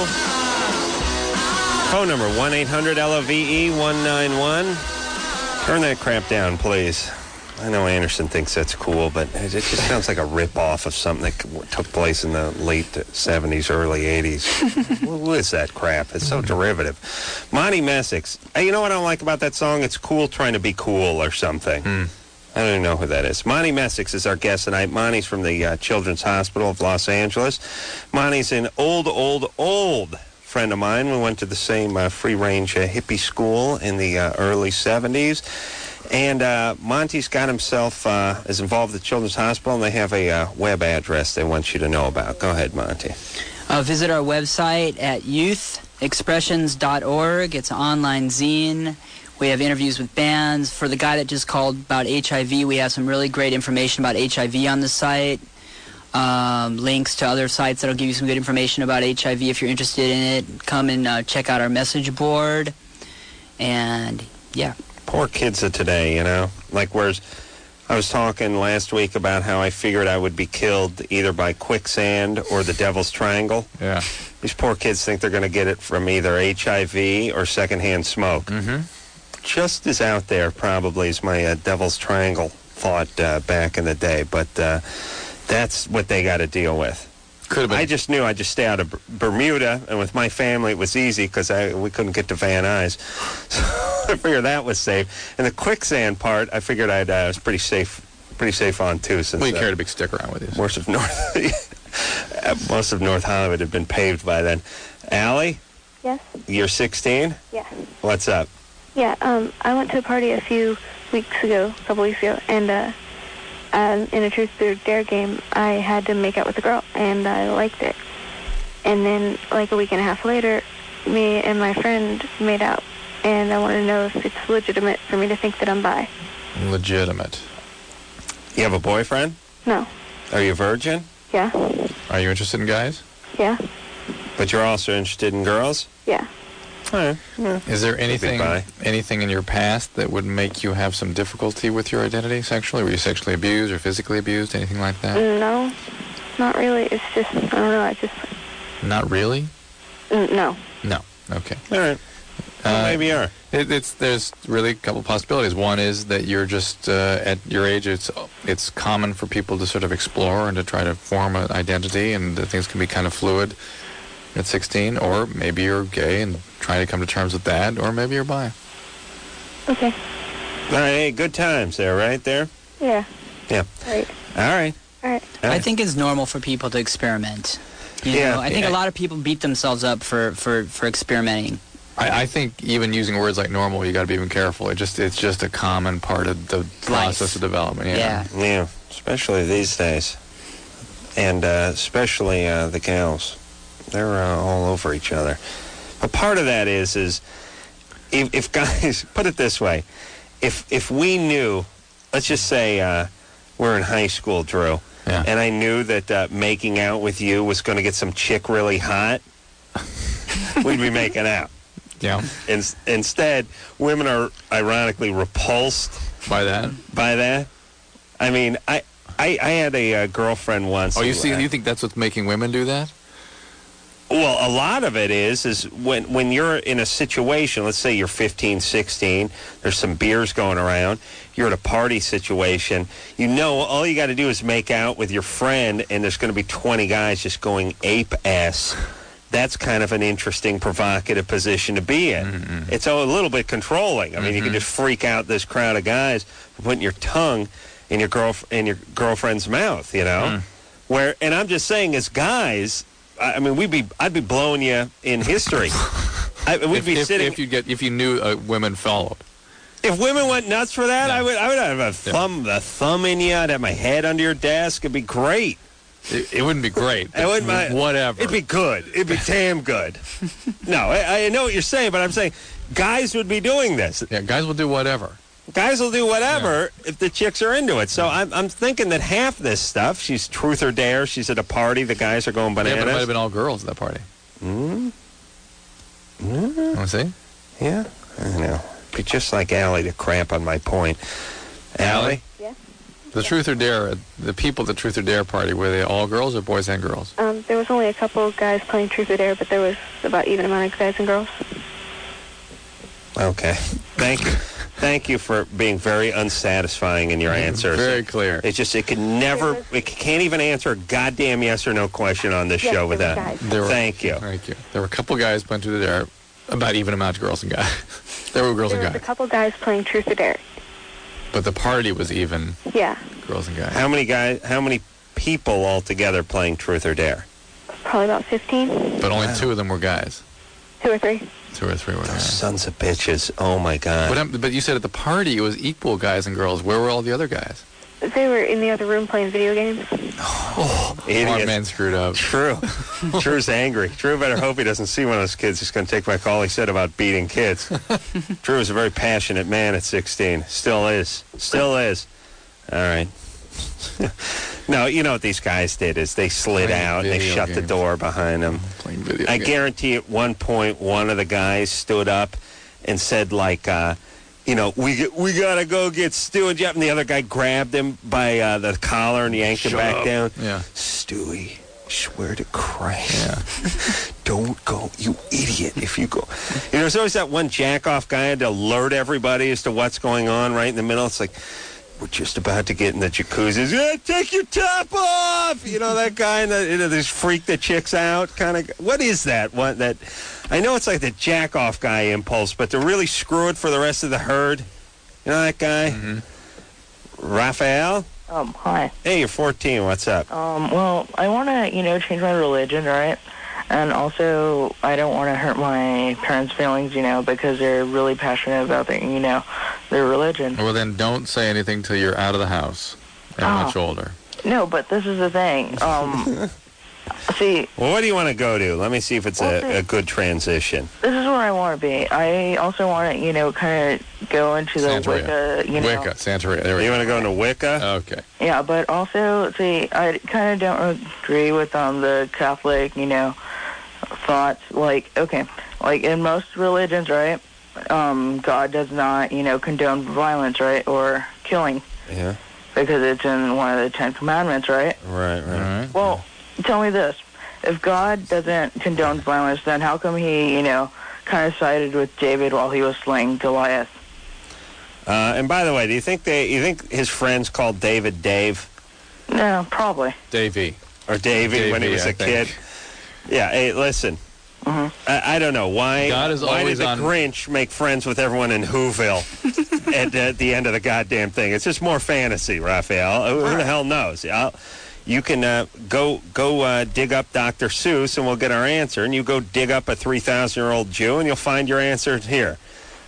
Phone number one eight hundred L O V E one nine one. Turn that crap down, please. I know Anderson thinks that's cool, but it it just sounds like a rip-off of something that c- took place in the late seventies, early eighties. What is that crap? It's so derivative. Monty Messick's. Hey, you know what I don't like about that song? It's cool trying to be cool or something. Hmm. I don't even know who that is. Monty Messick's is our guest tonight. Monty's from the uh, Children's Hospital of Los Angeles. Monty's an old, old, old friend of mine. We went to the same uh, free-range uh, hippie school in the uh, early seventies. And uh, Monty's got himself, uh, is involved with the Children's Hospital, and they have a uh, web address they want you to know about. Go ahead, Monty. Uh, visit our website at youth expressions dot org. It's an online zine. We have interviews with bands. For the guy that just called about H I V, we have some really great information about H I V on the site. Um, links to other sites that'll give you some good information about H I V if you're interested in it. Come and uh, check out our message board. And, yeah. Poor kids of today, you know? Like, whereas I was talking last week about how I figured I would be killed either by quicksand or the Devil's Triangle. Yeah. These poor kids think they're going to get it from either H I V or secondhand smoke. Mm-hmm. Just as out there, probably, as my uh, Devil's Triangle thought uh, back in the day. But uh, that's what they got to deal with. Could have been. I just knew I'd just stay out of Ber- Bermuda, and with my family, it was easy because we couldn't get to Van Nuys. So I figured that was safe. And the quicksand part, I figured I'd uh, was pretty safe, pretty safe on too. Since well, you uh, carried a big stick around with you. most of North, most of North Hollywood had been paved by then. Allie, Yes. you're sixteen. Yes. What's up? Yeah. Um, I went to a party a few weeks ago, a couple weeks ago, and uh, um, in a Truth or Dare game, I had to make out with a girl, and I liked it. And then, like a week and a half later, me and my friend made out, and I wanted to know if it's legitimate for me to think that I'm bi. Legitimate. You have a boyfriend? No. Are you a virgin? Yeah. Are you interested in guys? Yeah. But you're also interested in girls? Yeah. All right. Yeah. Is there anything bi. anything in your past that would make you have some difficulty with your identity sexually? Were you sexually abused or physically abused? Anything like that? No. Not really. It's just, I don't know, I just, Not really? mm, no. No. Okay. All right. Well, Uh, maybe you are. It, it's there's really a couple possibilities. One is that you're just uh, at your age. It's it's common for people to sort of explore and to try to form an identity, and that things can be kind of fluid at sixteen. Or maybe you're gay and trying to come to terms with that, or maybe you're bi. Okay. All right. Hey, good times there, right there. Yeah. Yeah. Right. All right. All right. All I right. think it's normal for people to experiment. You Yeah, know, I think yeah. a lot of people beat themselves up for, for, for experimenting. I, I think even using words like normal, you got to be even careful. It just it's just a common part of the process of development. Yeah. Yeah. Yeah. especially these days, and uh, especially uh, the gals. They're uh, all over each other. But part of that is, is if, if guys, put it this way, if if we knew, let's just say uh, we're in high school, Drew, Yeah. and I knew that uh, making out with you was going to get some chick really hot, we'd be making out. Yeah. In, instead, women are ironically repulsed By that? by that. I mean, I I, I had a uh, girlfriend once. Oh, you who, see, uh, you think that's what's making women do that? Well, a lot of it is is when when you're in a situation, let's say you're fifteen, sixteen, there's some beers going around, you're at a party situation, you know all you got to do is make out with your friend and there's going to be twenty guys just going ape-ass. That's kind of an interesting, provocative position to be in. Mm-hmm. It's a little bit controlling. I mean, mm-hmm. you can just freak out this crowd of guys for putting your tongue in your girl in your girlfriend's mouth, you know? Mm. Where, and I'm just saying, as guys, I mean, we'd be, I'd be blowing you in history. I, we'd if, be if, sitting. If you get, if you knew uh, women followed. If women went nuts for that, yeah. I would, I would have a thumb, yeah. a thumb in you. I'd have my head under your desk. It'd be great. It, it wouldn't be great. It wouldn't. My, whatever. It'd be good. It'd be damn good. No, I, I know what you're saying, but I'm saying guys would be doing this. Yeah, guys will do whatever. Guys will do whatever yeah. if the chicks are into it. So I'm, I'm thinking that half this stuff, she's truth or dare, she's at a party, the guys are going bananas. Yeah, but it might have been all girls at that party. Mm-hmm. Mm-hmm. Want to see? Yeah, I know. Be just like Allie to cramp on my point. Allie? Yeah? The truth or dare, the people at the truth or dare party, were they all girls or boys and girls? Um, there was only a couple of guys playing truth or dare, but there was about even amount of guys and girls. Okay. Thank you. Thank you for being very unsatisfying in your answers. Very clear. It's just, it can never, it can't even answer a goddamn yes or no question on this yes, show with that. There were, Thank you. Thank you. There were a couple guys playing truth or dare, about even amount of girls and guys. There were girls there and was guys. a couple guys playing truth or dare. But the party was even. Yeah. Girls and guys. How many guys, how many people altogether playing truth or dare? Probably about fifteen. But only wow. two of them were guys. Two or three. Two or three were Those guys. sons of bitches. Oh, my God. But, but you said at the party it was equal guys and girls. Where were all the other guys? They were in the other room playing video games. Oh, Smart idiot. man screwed up. True. Drew's angry. Drew better hope he doesn't see one of those kids who's going to take my call he said about beating kids. Drew was a very passionate man at sixteen. Still is. Still is. All right. No, you know what these guys did is they slid Playing out and they shut games. the door behind them. Playing video I games. guarantee at one point one of the guys stood up and said like, uh, you know, we we gotta go get Stu and Jeff, and the other guy grabbed him by uh, the collar and yanked Shut him back up. down. Yeah. Stewie, swear to Christ, Yeah. don't go, you idiot! If you go, you know, there's always that one jack off guy to alert everybody as to what's going on right in the middle. It's like, we're just about to get in the jacuzzi. Yeah, take your top off. You know that guy, and the, you know, this freak the chicks out kind of. What is that? What that? I know it's like the jack off guy impulse, but to really screw it for the rest of the herd. You know that guy, Mm-hmm. Raphael. Um, hi. Hey, you're fourteen. What's up? Um, well, I want to, you know, change my religion, right? And also, I don't want to hurt my parents' feelings, you know, because they're really passionate about their, you know, their religion. Well, then don't say anything till you're out of the house and Oh. much older. No, but this is the thing. Um, see, Well, what do you want to go to? Let me see if it's Well, a, see- a good transition. this is where I want to be. I also want to, you know, kind of go into the Santeria. Wicca, you know. Wicca, Santeria. There we You go. want to go into Wicca? Okay. Yeah, but also, see, I kind of don't agree with um the Catholic, you know, thoughts. Like, okay, like in most religions, right, um, God does not, you know, condone violence, right, or killing, Yeah. because it's in one of the Ten Commandments, right? Right, All right. right. Well, tell me this. If God doesn't condone violence, then how come he, you know, kind of sided with David while he was slaying Goliath? Uh, and by the way, do you think they? You think his friends called David Dave No, probably. Davey. or Davey when he Davey, was I a think. kid? Yeah. Hey, listen. Mhm. I, I don't know why. God is why always did the on- Grinch make friends with everyone in Whoville at, at the end of the goddamn thing? It's just more fantasy, Raphael. Who, who the hell knows? I'll, you can uh, go go uh, dig up Doctor Seuss, and we'll get our answer. And you go dig up a three thousand year old Jew, and you'll find your answer here.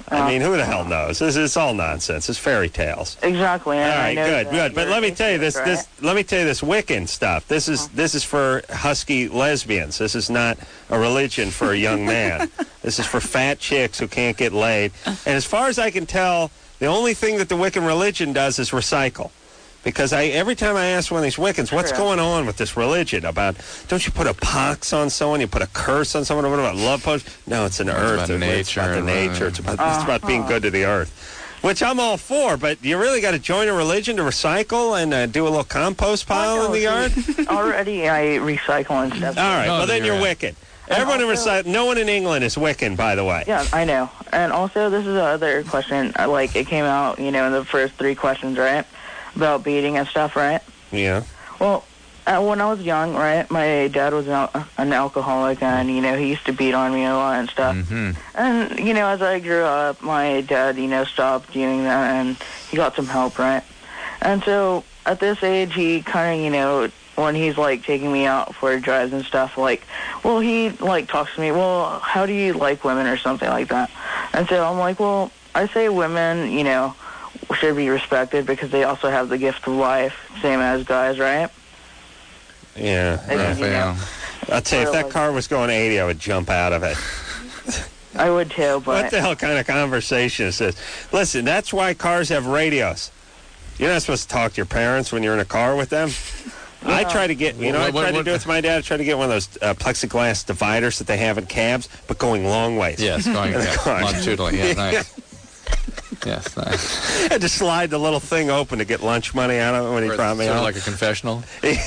I mean, who the hell knows? This it's all nonsense. It's fairy tales. Exactly. And All I right, know good, that good. But you're let me tell you this, atheist, this. Let me tell you this Wiccan stuff. This is this is for husky lesbians. This is not a religion for a young man. This is for fat chicks who can't get laid. And as far as I can tell, the only thing that the Wiccan religion does is recycle. Because I every time I ask one of these Wiccans, what's True. going on with this religion about, don't you put a pox on someone, you put a curse on someone, what about love potion? No, it's an earth. about It's nature about the and nature. right. It's about, it's about being good to the earth. Which I'm all for, but you really got to join a religion to recycle and uh, do a little compost pile in the yard? Already I recycle and stuff. All right, No, well then you're you're right. Wiccan. Everyone in also- recycle, no one in England is Wiccan, by the way. Yeah, I know. And also, this is the other question. uh, Like, it came out, you know, in the first three questions, right? About beating and stuff, right? Yeah. Well, uh, when I was young, right, my dad was an, al- an alcoholic, and, you know, he used to beat on me a lot and stuff. Mm-hmm. And, you know, as I grew up, my dad, you know, stopped doing that, and he got some help, right? And so, at this age, he kind of, you know, when he's, like, taking me out for drives and stuff, like, well, he, like, talks to me, well, how do you like women or something like that? And so I'm like, well, I say women, you know, should be respected because they also have the gift of life, same as guys, right? Yeah. And, right. you know, I'll tell you, if that car was going eighty, I would jump out of it. I would too, but... What the hell kind of conversation is this? Listen, that's why cars have radios. You're not supposed to talk to your parents when you're in a car with them. I try to get, you know, What- I what- tried to what- do it to my dad. I tried to get one of those uh, plexiglass dividers that they have in cabs, but going long ways. Yes, going In the yeah, car. longitudinally. Yeah, nice. Yes, nice. I had to slide the little thing open to get lunch money out of it when he Or dropped me sort of off. like a confessional.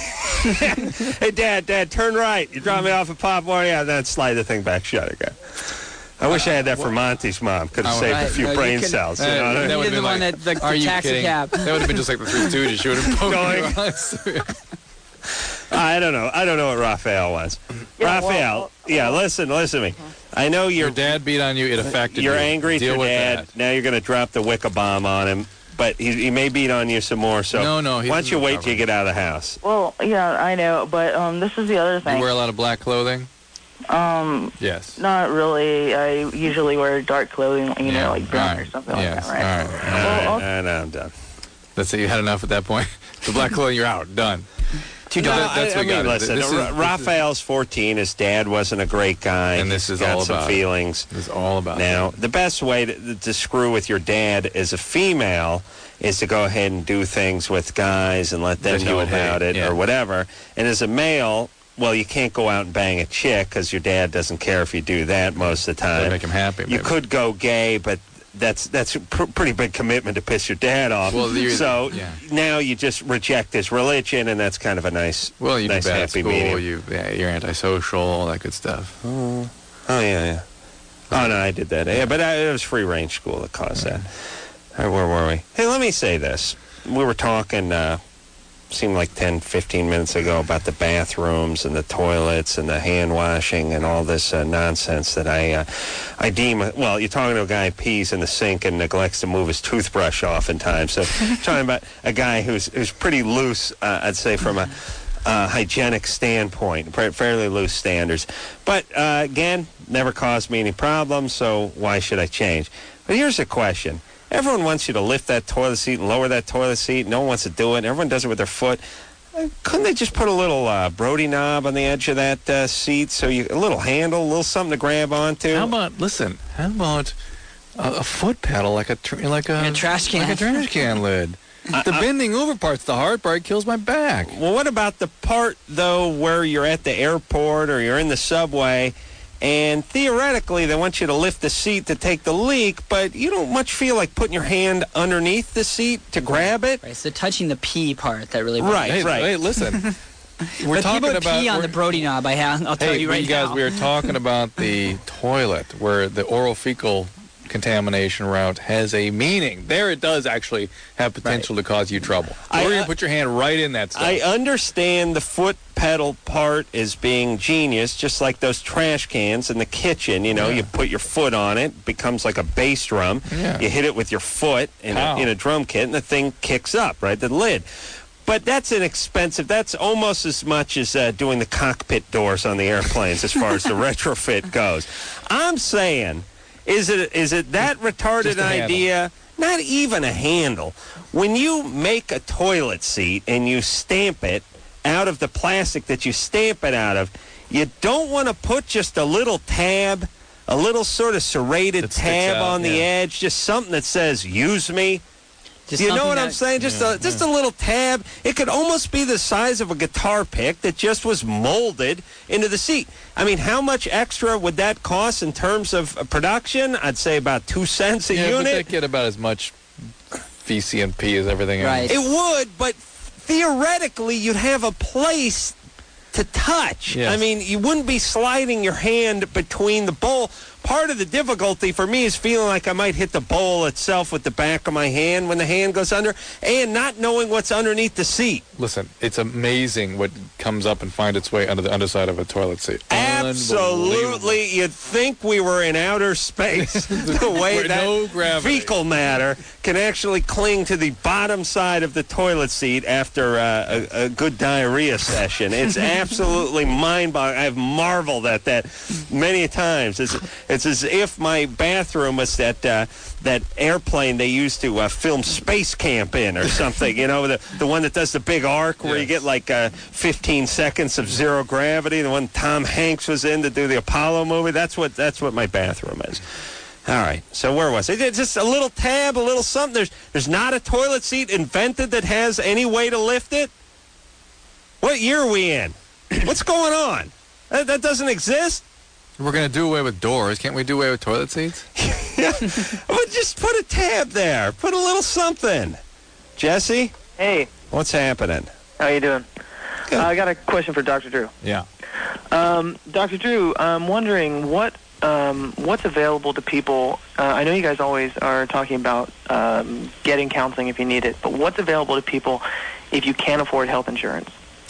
Hey, Dad, Dad, turn right. You drop me off at Pop Warner. Yeah, then slide the thing back shut again. I wish I had that for Monty's mom. Could have Oh, saved right. a few No, you brain could- cells. You Uh, know what I mean? that would You're have the been one like, that- the- are the you taxi kidding? cab. That would have been just like the Three Stooges. She would have poked Going- her eyes. I don't know. I don't know what Raphael was. Yeah, Raphael, well, yeah, listen, listen to me. I know you're Your dad beat on you. It affected you're you. angry at Deal your with dad. that. Now you're going to drop the Wicca bomb on him, but he, he may beat on you some more. So No, no, he's why don't you in wait recovery. till you get out of the house? Well, yeah, I know, but um, this is the other You thing. wear a lot of black clothing? Um, Yes. not really. I usually wear dark clothing, you Yeah, know, like brown right. or something Yes, like that, right? all right. All Well, right, also- no, no, I'm done. Let's say you had enough at that point. The black clothing, you're out. Done. Two No, dollars. That- that's I, I what we mean, got. listen, This is- Ra- this is- Raphael's fourteen. His dad wasn't a great guy. And this He's is got all some about it. feelings. It's all about Now, that. the best way to, to screw with your dad as a female is to go ahead and do things with guys and let them That he know would about hate, it yeah. or whatever. And as a male, well, you can't go out and bang a chick because your dad doesn't care if you do that most of the That'd time. make him happy. You maybe. could go gay, but that's that's a pr- pretty big commitment to piss your dad off. Well, you're- so yeah. now you just reject his religion, and that's kind of a nice, Well, you nice do bad at happy school. medium. You, yeah, you're antisocial, all that good stuff. Oh, yeah, yeah. Oh, no, I did that. Yeah, but I, it was free range school that caused that. All right, where were we? Hey, let me say this. We were talking, uh, seemed like ten, fifteen minutes ago about the bathrooms and the toilets and the hand washing and all this uh, nonsense that I uh, I deem, well, you're talking to a guy who pees in the sink and neglects to move his toothbrush oftentimes. So talking about a guy who's, who's pretty loose, uh, I'd say, from a uh, hygienic standpoint, fa- fairly loose standards. But, uh, again, never caused me any problems, so why should I change? But here's the question. Everyone wants you to lift that toilet seat and lower that toilet seat. No one wants to do it. Everyone does it with their foot. Uh, Couldn't they just put a little uh, Brody knob on the edge of that uh, seat so you a little handle, a little something to grab onto? How about, listen, how about a, a foot pedal like a, tr- like a, A trash can. Like a trash can lid. The bending over part's the hard part. Kills my back. Well, what about the part, though, where you're at the airport or you're in the subway, and theoretically they want you to lift the seat to take the leak, but you don't much feel like putting your hand underneath the seat to grab it? Right, so touching the pee part that really. Right, Hey, right. hey, listen. We're But talking people about pee on we're- the Brody knob. I have. I'll tell Hey, you right you guys, now. we are talking about the toilet where the oral fecal contamination route has a meaning. There it does actually have potential to cause you trouble. I- or you I- can put your hand right in that stuff. I understand the foot pedal part as being genius, just like those trash cans in the kitchen. You know, Yeah. you put your foot on it, it becomes like a bass drum. Yeah. You hit it with your foot in a, Pow. in a drum kit, and the thing kicks up, right, the lid. But that's inexpensive. That's almost as much as uh, doing the cockpit doors on the airplanes as far as the retrofit goes. I'm saying Is it is it that retarded idea? Not even a handle. When you make a toilet seat and you stamp it out of the plastic that you stamp it out of, you don't want to put just a little tab, a little sort of serrated tab out, on the yeah. edge, just something that says, use me. Just Do you know something what I'm that- saying? Just Yeah, a just yeah. a little tab. It could almost be the size of a guitar pick that just was molded into the seat. I mean, how much extra would that cost in terms of uh, production? I'd say about two cents a Yeah, but unit. they get about as much V C and P as everything Right. else. It would, but theoretically, you'd have a place to touch. Yes. I mean, you wouldn't be sliding your hand between the bowl. Part of the difficulty for me is feeling like I might hit the bowl itself with the back of my hand when the hand goes under, and not knowing what's underneath the seat. Listen, it's amazing what comes up and finds its way under the underside of a toilet seat. Absolutely, you'd think we were in outer space. The way Where that no gravity. fecal matter can actually cling to the bottom side of the toilet seat after uh, a, a good diarrhea session. It's absolutely mind-boggling. I've marveled at that many times. It's, it's as if my bathroom was that uh, that airplane they used to uh, film Space Camp in or something. You know, the the one that does the big arc where you Yes. get like uh, fifteen seconds of zero gravity. The one Tom Hanks was in to do the Apollo movie. That's what that's what my bathroom is. All right. So where was it? It's just a little tab, a little something. There's there's not a toilet seat invented that has any way to lift it. What year are we in? What's going on? That, that doesn't exist. We're going to do away with doors. Can't we do away with toilet seats? Yeah. But just put a tab there. Put a little something. Jesse, Hey, what's happening? how you doing? Good. Uh, I got a question for Doctor Drew. Yeah. Um, Doctor Drew, I'm wondering what um, what's available to people. Uh, I know you guys always are talking about um, getting counseling if you need it, but what's available to people if you can't afford health insurance?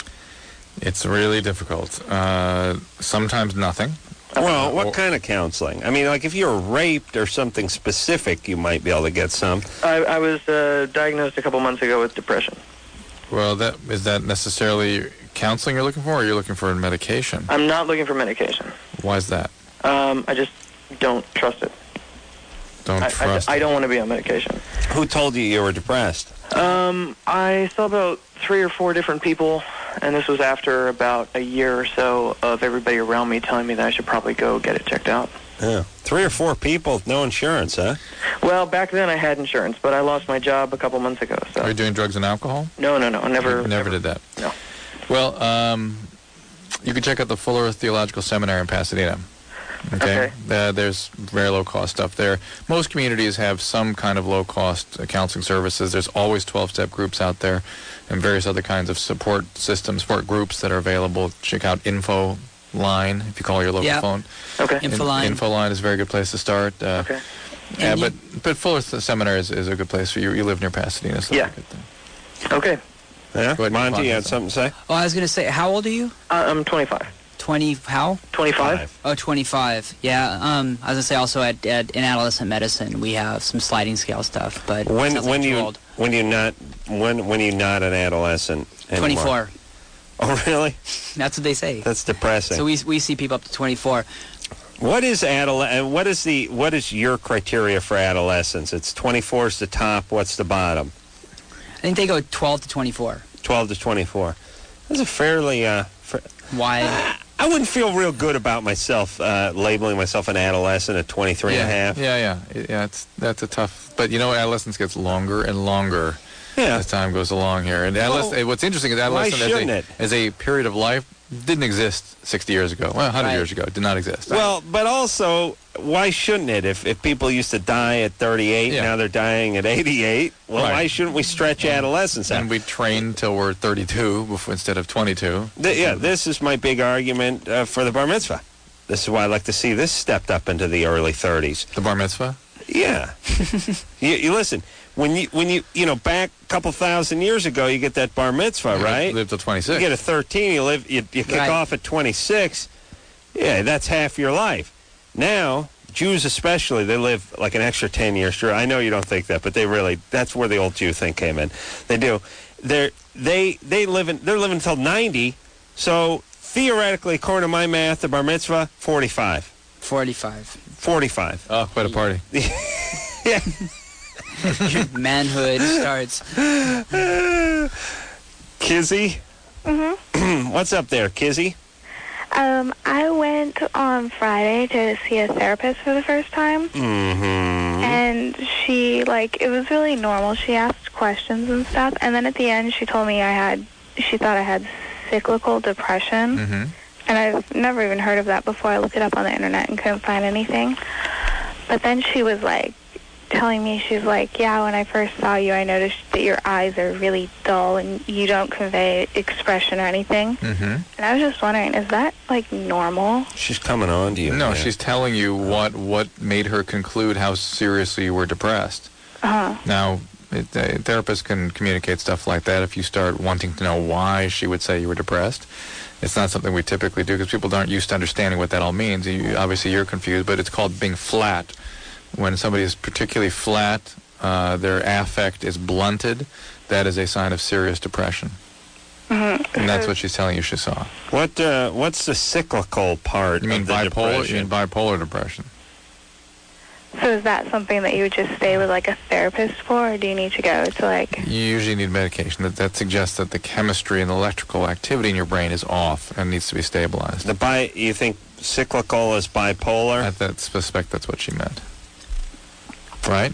It's really difficult. Uh, sometimes nothing. Well, what Or- kind of counseling? I mean, like if you're raped or something specific, you might be able to get some. I, I was uh, diagnosed a couple months ago with depression. Well, that is that necessarily counseling you're looking for, or you're looking for medication? I'm not looking for medication. Why is that? Um, I just don't trust it. Don't I, trust. I, I don't want to be on medication. Who told you you were depressed? Um, I saw about three or four different people, and this was after about a year or so of everybody around me telling me that I should probably go get it checked out. Yeah. Three or four people with no insurance, huh? Well, back then I had insurance, but I lost my job a couple months ago. So Are you doing drugs and alcohol? no, no, no, never, You never did that. No. Well, um, you can check out the Full Earth Theological Seminary in Pasadena. Okay. Okay. Uh, there's very low cost stuff there. Most communities have some kind of low cost uh, counseling services. There's always twelve step groups out there and various other kinds of support systems, support groups that are available. Check out Info Line if you call your local Yeah. phone. Okay. Info Line. Info Line is a very good place to start. Uh, Okay. Yeah, And you- but but Full Earth Seminary is, is a good place for you. You live near Pasadena, so Yeah. that's a good thing. Okay. Yeah. Go ahead, Monty, you Monty. had something to say? Oh, I was going to say, how old are you? Uh, I'm twenty-five. twenty, how? twenty-five? Oh, twenty-five. Yeah. Um, I was gonna say also at, at in adolescent medicine we have some sliding scale stuff, but it When sounds like when too you old. when you not when when you not an adolescent anymore? twenty-four. Oh, really? That's what they say. That's depressing. So we we see people up to twenty-four. What is adole- and what is the what is your criteria for adolescence? It's twenty-four is the top. What's the bottom? I think they go twelve to twenty-four. twelve to twenty-four. That's a fairly. Uh, fr- Why? I wouldn't feel real good about myself uh, labeling myself an adolescent at twenty-three yeah, and a half. Yeah, yeah, yeah. It's that's a tough. But you know, adolescence gets longer and longer Yeah. as time goes along here. And adolescent, Well, what's interesting is why adolescence as shouldn't a, it? as a period of life didn't exist sixty years ago. Well, one hundred Right. years ago, it did not exist. Well, but also, why shouldn't it? If if people used to die at thirty-eight, Yeah. now they're dying at eighty-eight. Well, Right. why shouldn't we stretch adolescence out? And we train till we're thirty-two before, instead of twenty-two. Th- yeah, this is my big argument uh, for the bar mitzvah. This is why I like to see this stepped up into the early thirties. The bar mitzvah. Yeah. you, you listen, when you when you you know back a couple thousand years ago, you get that bar mitzvah, You right? Live till twenty-six. You get a thirteen, you live, you, you kick Right. off at twenty-six. Yeah, that's half your life. Now, Jews especially, they live like an extra ten years. Sure, I know you don't think that, but they really, that's where the old Jew thing came in. They do. They're, they they live in, they're living until ninety. So theoretically, according to my math, the bar mitzvah, forty-five. forty-five. forty-five. Oh, quite a party. Yeah. Manhood starts. Kizzy? Mm-hmm. What's up there, Kizzy? Um, I went on Friday to see a therapist for the first time. Mm-hmm. And she, like, it was really normal. She asked questions and stuff. And then at the end, she told me I had, she thought I had cyclical depression. Mm-hmm. And I've never even heard of that before. I looked it up on the internet and couldn't find anything. But then she was, like, telling me, she's like, yeah, when I first saw you, I noticed that your eyes are really dull and you don't convey expression or anything. Mm-hmm. And I was just wondering, is that, like, normal? She's coming on to you. No, man. she's telling you what what made her conclude how seriously you were depressed. Uh-huh. Now, it, a therapist can communicate stuff like that. If you start wanting to know why she would say you were depressed, it's not something we typically do because people aren't used to understanding what that all means. You, obviously, you're confused, but it's called being flat. When somebody is particularly flat, uh, their affect is blunted, that is a sign of serious depression. Mm-hmm. And that's what she's telling you she saw. What uh, what's the cyclical part You mean of the bipolar? depression? You mean bipolar depression? So is that something that you would just stay with, like, a therapist for, or do you need to go to, like... You usually need medication. That, that suggests that the chemistry and the electrical activity in your brain is off and needs to be stabilized. The bi- you think cyclical is bipolar? I that, suspect that's what she meant. Right?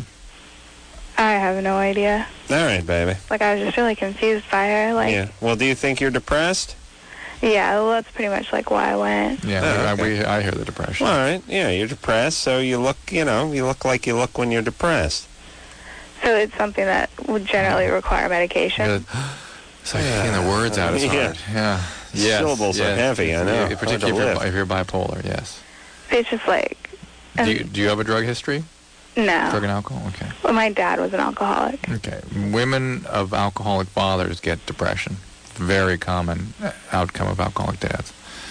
I have no idea. All right, baby. Like, I was just really confused by her. Like, Yeah. Well, do you think you're depressed? yeah, well, that's pretty much, like, why I went. Yeah, Oh, I, okay. we, I hear the depression. All right. Yeah, you're depressed, so you look, you know, you look like you look when you're depressed. So it's something that would generally require medication. Good. It's like getting the words out is Yeah. hard. Yeah. Yes. Syllables are yes. heavy, I know. Yeah, Hard particularly to if you're, lift. if you're bipolar, yes. It's just like... Do you, do you have a drug history? No. Drug and alcohol? Okay. Well, my dad was an alcoholic. Okay. Women of alcoholic fathers get depression. Very common outcome of alcoholic dads.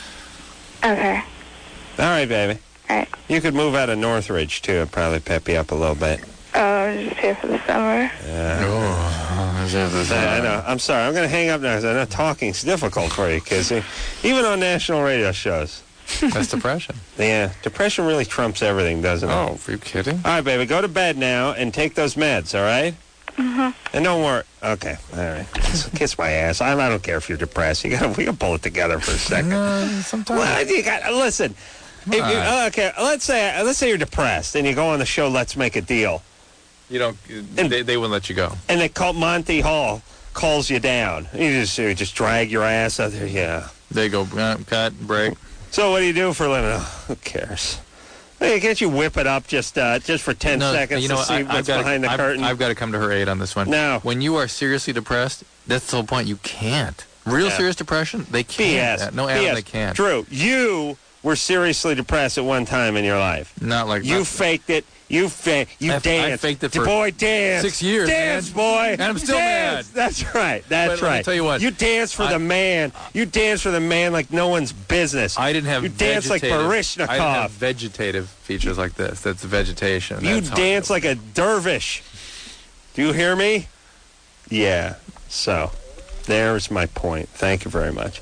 Okay. All right, baby. All right. You could move out of Northridge, too. It'd probably pep you up a little bit. Oh, I'm just here for the summer. Yeah. Oh, I know. I'm sorry. I'm going to hang up now because I know talking's difficult for you, Kizzy. Even on national radio shows. That's depression. Yeah. Depression really trumps everything, doesn't it? Oh, are you kidding? All right, baby. Go to bed now and take those meds, all right? Mm-hmm. And don't worry. Okay. All right. Kiss, kiss my ass. I, I don't care if you're depressed. You got. We can pull it together for a second. No, sometimes. Well, you got. Listen. If you, on. okay. Let's say. Let's say you're depressed and you go on the show. Let's make a deal. You don't. They, they wouldn't let you go. And they call Monty Hall calls you down. You just you just drag your ass out there. Yeah. They go uh, cut break. So what do you do for a living? Oh, who cares? Hey, can't you whip it up just uh, just for ten No, seconds you know, to see I, what's I've got behind to, the I've, curtain? I've got to come to her aid on this one. No. When you are seriously depressed, that's the whole point. You can't. Real Yeah. serious depression, they B can't. S. No, B Adam, S. they can't. Drew, you were seriously depressed at one time in your life. Not like You not, faked it. You fa- You I- I danced. faked it Your for boy danced. six years, Dance, man. boy. And I'm still Dance. mad. That's right. That's But let me right. tell you what. You danced for I- the man. You danced for the man like no one's business. I didn't have You danced like vegetative- Baryshnikov. I didn't have vegetative features like this. That's vegetation. You That's how dance it like a dervish. Do you hear me? Yeah. So, there's my point. Thank you very much.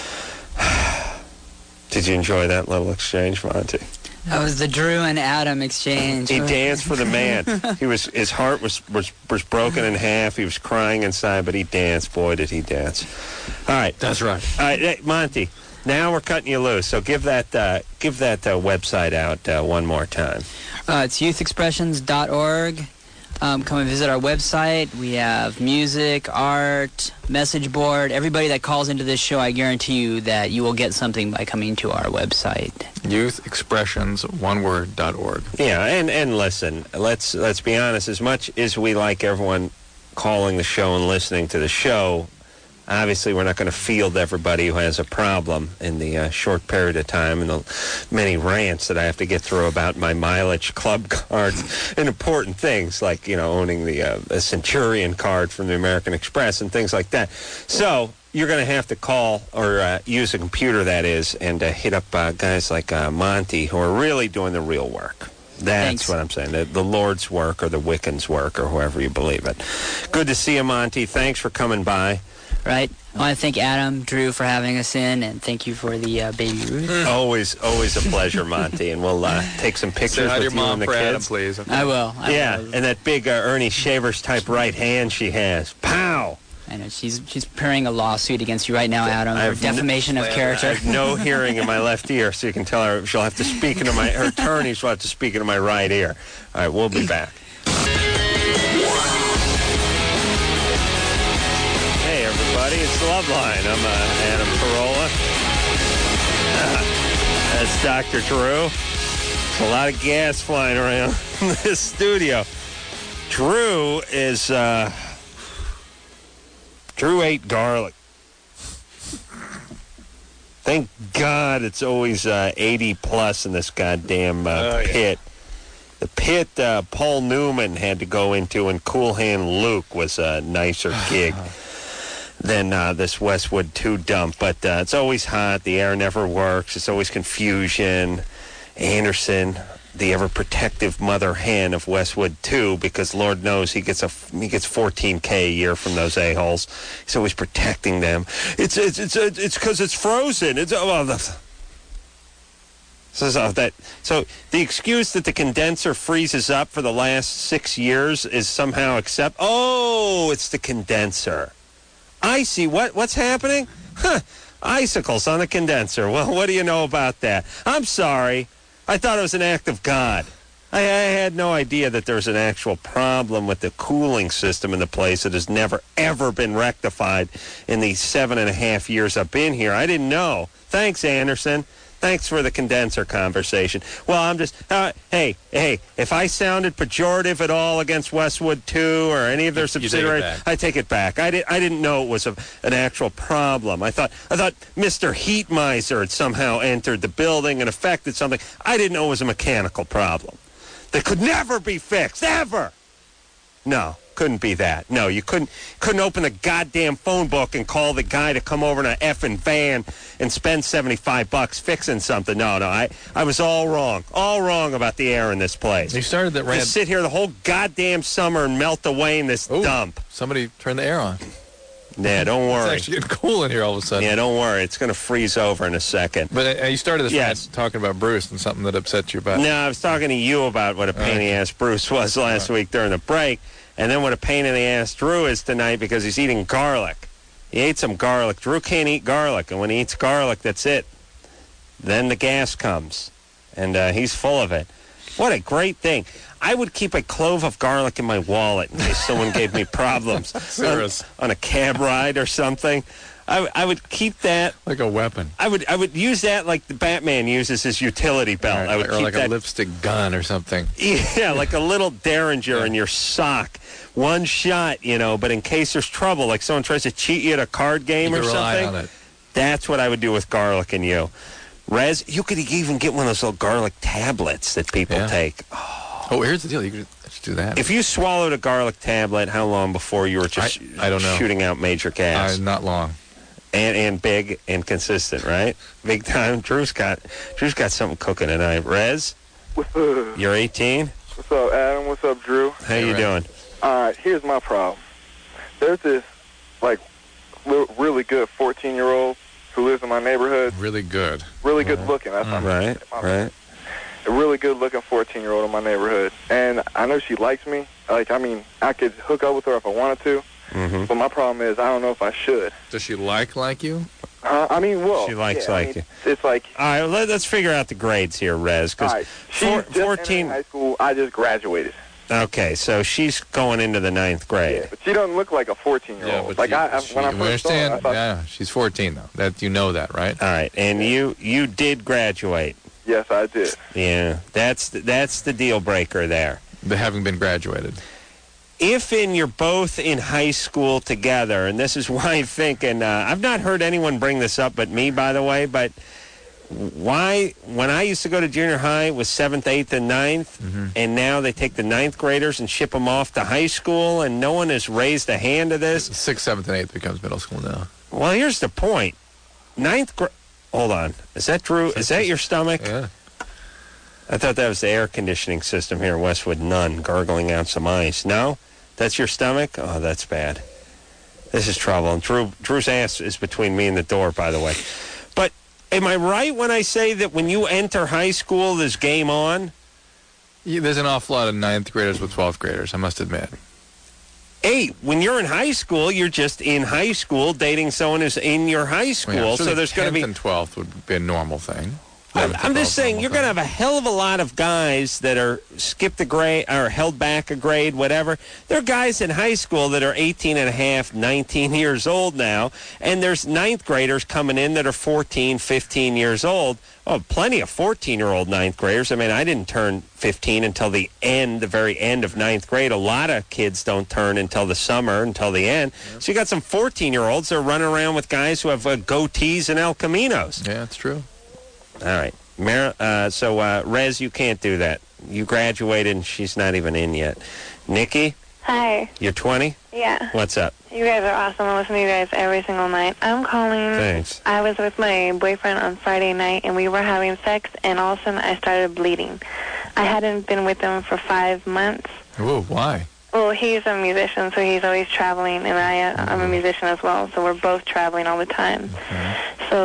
Did you enjoy that little exchange, Monty? That was the Drew and Adam exchange. He danced for the man. He was his heart was, was was broken in half. He was crying inside, but he danced. Boy, did he dance! All right, That's right. all right, hey, Monty. Now we're cutting you loose. So give that uh, give that uh, website out uh, one more time. Uh, it's youth expressions dot org. Um, come and visit our website. We have music, art, message board. Everybody that calls into this show, I guarantee you that you will get something by coming to our website. Youth Expressions, one word, dot org. Yeah, and, and listen, let's let's be honest. As much as we like everyone calling the show and listening to the show, obviously we're not going to field everybody who has a problem in the uh, short period of time and the many rants that I have to get through about my mileage club cards and important things like, you know, owning the uh, a Centurion card from the American Express and things like that. So you're going to have to call or uh, use a computer, that is, and uh, hit up uh, guys like uh, Monty who are really doing the real work. That's Thanks. what I'm saying. The, the Lord's work or the Wiccan's work or whoever you believe it. Good to see you, Monty. Thanks for coming by. right? I want to thank Adam, Drew for having us in, and thank you for the uh, baby Ruth. Always, always a pleasure, Monty. And we'll uh, take some pictures Say hi to with your you mom and the for kids. Adam, please. Okay. I will. I yeah, will. and that big uh, Ernie Shavers type right hand she has. Pow! I know she's she's preparing a lawsuit against you right now, Adam, I for have defamation no, of character. I have no hearing in my left ear, so you can tell her she'll have to speak into my, her attorneys will have to speak into my right ear. All right, we'll be back. Hey, everybody, it's Loveline. I'm uh, Adam Carolla. That's Doctor Drew. There's a lot of gas flying around in this studio. Drew is, uh, Drew ate garlic. Thank God it's always uh, eighty plus in this goddamn uh, Oh, yeah. pit. The pit uh, Paul Newman had to go into, and Cool Hand Luke was a nicer gig than uh, this Westwood two dump. But uh, it's always hot. The air never works. It's always confusion. Anderson, the ever-protective mother hen of Westwood two, because Lord knows he gets a he gets fourteen K a year from those a-holes. He's always protecting them. It's it's it's it's because it's frozen. It's oh, the, so, so that so the excuse that the condenser freezes up for the last six years is somehow accept. Oh, it's the condenser. I see. What what's happening? Huh. Icicles on the condenser. Well, what do you know about that? I'm sorry. I thought it was an act of God. I, I had no idea that there was an actual problem with the cooling system in the place that has never, ever been rectified in the seven and a half years I've been here. I didn't know. Thanks, Anderson. Thanks for the condenser conversation. Well, I'm just, uh, hey, hey, if I sounded pejorative at all against Westwood two or any of their subsidiaries, I take it back. I, did, I didn't know it was a, an actual problem. I thought I thought Mister Heat Miser had somehow entered the building and affected something. I didn't know it was a mechanical problem that could never be fixed, ever. No. Couldn't be that. No, you couldn't couldn't open the goddamn phone book and call the guy to come over in an effing van and spend seventy-five bucks fixing something. No, no, I, I was all wrong. All wrong about the air in this place. You started that rant. Just sit here the whole goddamn summer and melt away in this Ooh, dump. Somebody turned the air on. Yeah, don't worry. It's actually getting cool in here all of a sudden. Yeah, don't worry. It's going to freeze over in a second. But uh, you started this Yes. rant talking about Bruce and something that upset you about. No, I was talking to you about what a pain in the ass Bruce was last week during the break. And then what a pain in the ass Drew is tonight because he's eating garlic. He ate some garlic. Drew can't eat garlic, and when he eats garlic, that's it. Then the gas comes, and uh, he's full of it. What a great thing. I would keep a clove of garlic in my wallet in case someone gave me problems on, on a cab ride or something. I, I would keep that like a weapon. I would I would use that like the Batman uses his utility belt. Right, I would or keep like that, a lipstick gun or something. Yeah, like a little Derringer yeah. in your sock. One shot, you know, but in case there's trouble, like someone tries to cheat you at a card game you or rely something. on it. That's what I would do with garlic and you. Rez, you could even get one of those little garlic tablets that people yeah. take. Oh. oh, here's the deal. You could just do that. If you swallowed a garlic tablet, how long before you were just I, I don't know. shooting out major gas? Uh, not long. And and big and consistent, right? Big time. Drew's got Drew's got something cooking tonight. Rez, What's up? you're eighteen. What's up, Adam? What's up, Drew? How Hey, you Rez. doing? All right, here's my problem. There's this, like, li- really good fourteen-year-old who lives in my neighborhood. Really good. Really good looking. That's Mm. my Right, my- right. A really good looking fourteen-year-old in my neighborhood. And I know she likes me. Like, I mean, I could hook up with her if I wanted to. Mm-hmm. But my problem is I don't know if I should. Does she like like you? Uh, I mean, well, She likes yeah, I like mean, you. It's like, All right, let, let's figure out the grades here, Rez. all Because right, she's four, just fourteen. entering high school. I just graduated. Okay, so she's going into the ninth grade. Yeah, but she doesn't look like a fourteen-year-old. like she, I, I, she, when I we first saw her, understand. I thought, yeah, she's fourteen though. That you know that, right? All right, and you you did graduate. yes, I did. Yeah, that's the, that's the deal breaker there. The having been graduated. If in you're both in high school together, and this is why I'm thinking, uh, I've not heard anyone bring this up but me, by the way, but why, when I used to go to junior high, it was seventh, eighth, and ninth, Mm-hmm. and now they take the ninth graders and ship them off to high school, and no one has raised a hand to this. Sixth, seventh, and eighth becomes middle school now. Well, here's the point. Ninth grade, hold on. Is that Drew? Is that your stomach? Yeah. I thought that was the air conditioning system here in Westwood. None gargling out some ice. No? That's your stomach? Oh, that's bad. This is trouble. And Drew, Drew's ass is between me and the door, by the way. But am I right when I say that when you enter high school, there's game on? Yeah, there's an awful lot of ninth graders with twelfth graders, I must admit. Hey, when you're in high school, you're just in high school dating someone who's in your high school. Well, yeah, so there's going to be... and twelfth would be a normal thing. I'm, I'm just saying, you're going to have a hell of a lot of guys that are skipped a grade or held back a grade, whatever. There are guys in high school that are eighteen and a half, nineteen years old now, and there's ninth graders coming in that are fourteen, fifteen years old. Oh, plenty of fourteen-year-old ninth graders. I mean, I didn't turn fifteen until the end, the very end of ninth grade. A lot of kids don't turn until the summer, until the end. Yep. So you got some fourteen-year-olds that are running around with guys who have uh, goatees and El Caminos. Yeah, that's true. All right. Mar- uh, so, uh, Rez, you can't do that. You graduated, and she's not even in yet. Nikki? Hi. You're twenty? Yeah. What's up? You guys are awesome. I listen to you guys every single night. I'm calling. Thanks. I was with my boyfriend on Friday night, and we were having sex, and all of a sudden I started bleeding. I hadn't been with him for five months. Oh, why? Well, he's a musician, so he's always traveling, and I, uh, I'm a musician as well, so we're both traveling all the time. Okay.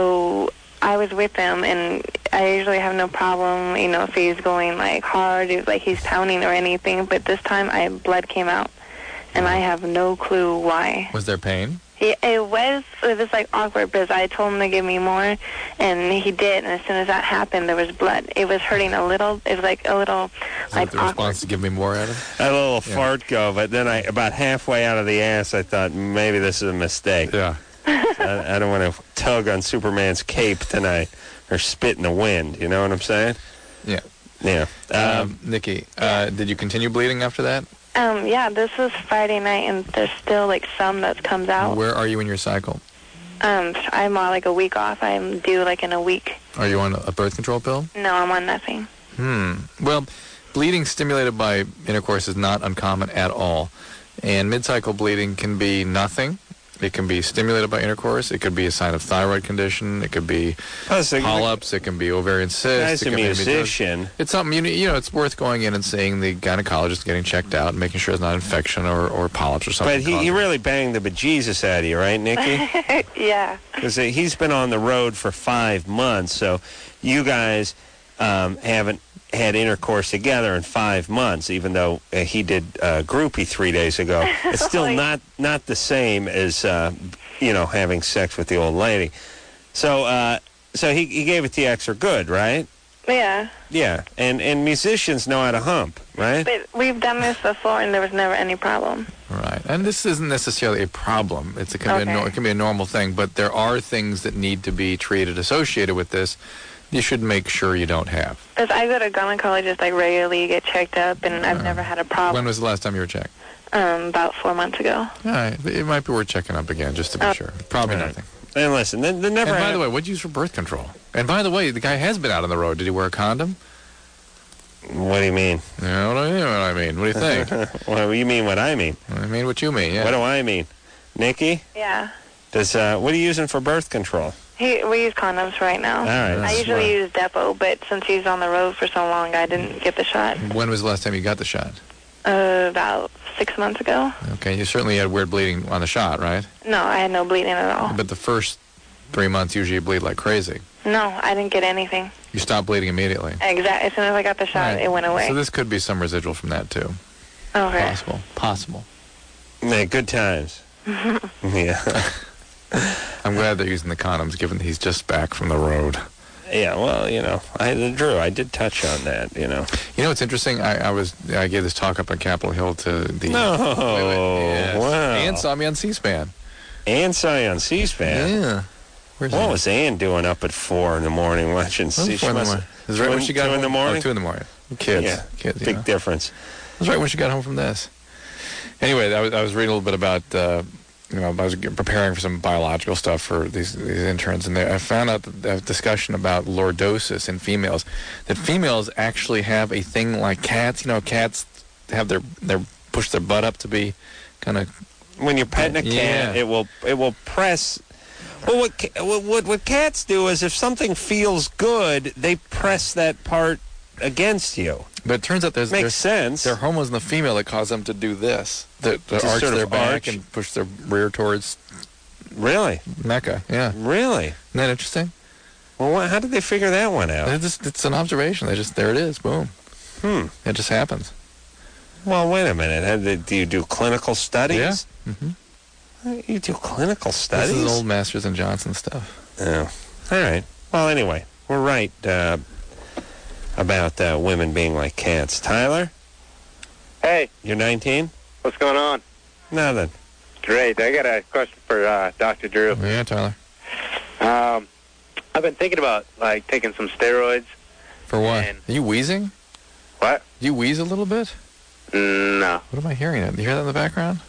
So I was with him, and I usually have no problem, you know, if he's going, like, hard, if, like, he's pounding or anything, but this time I blood came out, and I have no clue why. Was there pain? He, it was, it was, like, awkward, because I told him to give me more, and he did, and as soon as that happened, there was blood. It was hurting a little, it was, like, a little, Is like, that the awkward. response to give me more out of it? I had a little Yeah. fart go, but then I, about halfway out of the ass, I thought, maybe this is a mistake. Yeah. I, I don't want to tug on Superman's cape tonight or spit in the wind. You know what I'm saying? Yeah. Yeah. Um, Um, Nikki, uh, did you continue bleeding after that? Um, yeah, this was Friday night, and there's still, like, some that comes out. Where are you in your cycle? Um, I'm on, like, a week off. I'm due, like, in a week. Are you on a birth control pill? No, I'm on nothing. Hmm. Well, bleeding stimulated by intercourse is not uncommon at all. And mid-cycle bleeding can be nothing. It can be stimulated by intercourse. It could be a sign of thyroid condition. It could be Oh, so polyps. It can be ovarian cysts. Guy's It a can be musician. It's something, you, you know, it's worth going in and seeing the gynecologist, getting checked out, and making sure it's not infection or, or polyps or something. But he, he really banged the bejesus out of you, right, Nikki? Yeah. Because he's been on the road for five months, so you guys um, haven't had intercourse together in five months, even though uh, he did uh, groupie three days ago. It's still Like- not not the same as, uh, you know, having sex with the old lady. So uh, so he, he gave it to you extra good, right? Yeah. Yeah, and, and musicians know how to hump, right? But we've done this before, and there was never any problem. Right. And this isn't necessarily a problem. It's a, can, be a, no- Okay. it can be a normal thing, but there are things that need to be treated associated with this you should make sure you don't have. Because I go to gynecologist, like, regularly, get checked up, and I've never had a problem. When was the last time you were checked? Um, about four months ago. All right. It might be worth checking up again just to be Oh. sure. Probably All right. nothing. And listen, they, they never And by had- the way, what'd you use for birth control? And by the way, the guy has been out on the road. Did he wear a condom? What do you mean? You know what I mean? What I mean? What do you think? Well, you mean what I mean? I mean what you mean, yeah. What do I mean? Nikki? Yeah. Does uh, what are you using for birth control? He, we use condoms right now. All right. I that's usually smart. use Depo, but since he's on the road for so long, I didn't get the shot. When was the last time you got the shot? Uh, about six months ago. Okay, you certainly had weird bleeding on the shot, right? No, I had no bleeding at all. But the first three months usually you bleed like crazy. No, I didn't get anything. You stop bleeding immediately. Exactly. As soon as I got the shot, Right. it went away. So this could be some residual from that too. Okay. Possible. Possible. Man, good times. Yeah. I'm glad they're using the condoms, given that he's just back from the road. Yeah, well, you know, I Drew, I did touch on that, you know. You know what's interesting? I, I was I gave this talk up on Capitol Hill to the No, Wait, wait, yes. wow. Ann saw me on C-SPAN. Ann saw you on C-SPAN. Yeah. Where's What Ann? was Ann doing up at four in the morning watching What C? was four in the morning? It was right two when in- she got two home. in the morning? Oh, two in the morning. Kids. Yeah, Kids. you big know. difference. It was right when she got home from this. Anyway, I was, I was reading a little bit about, uh, you know, I was preparing for some biological stuff for these, these interns, and they, I found out that a discussion about lordosis in females, that females actually have a thing like cats. You know, cats have their, their push their butt up to be kind of... When you're petting a cat, Yeah. it will it will press. Well, what, ca- what what what cats do is if something feels good, they press that part against you. But it turns out there's Makes there's, sense. There are hormones in the female that cause them to do this, that to To arch sort of their back arch. and push their rear towards Really? Mecca. Yeah, Really? isn't that interesting? Well, what, how did they figure that one out? It's, just, it's an observation. They just there it is. Boom. Hmm. It just happens. Well, wait a minute. Had they- Do you do clinical studies? Yeah. Mm-hmm. You do clinical studies? This is old Masters and Johnson stuff. Oh. All right. Well, anyway, we're right uh, about uh, women being like cats. Tyler? Hey. You're nineteen? What's going on? Nothing. Great. I got a question for uh, Doctor Drew. Yeah, Tyler. Um, I've been thinking about, like, taking some steroids. For what? And- Are you wheezing? What? Do you wheeze a little bit? No. What am I hearing? Do you hear that in the background?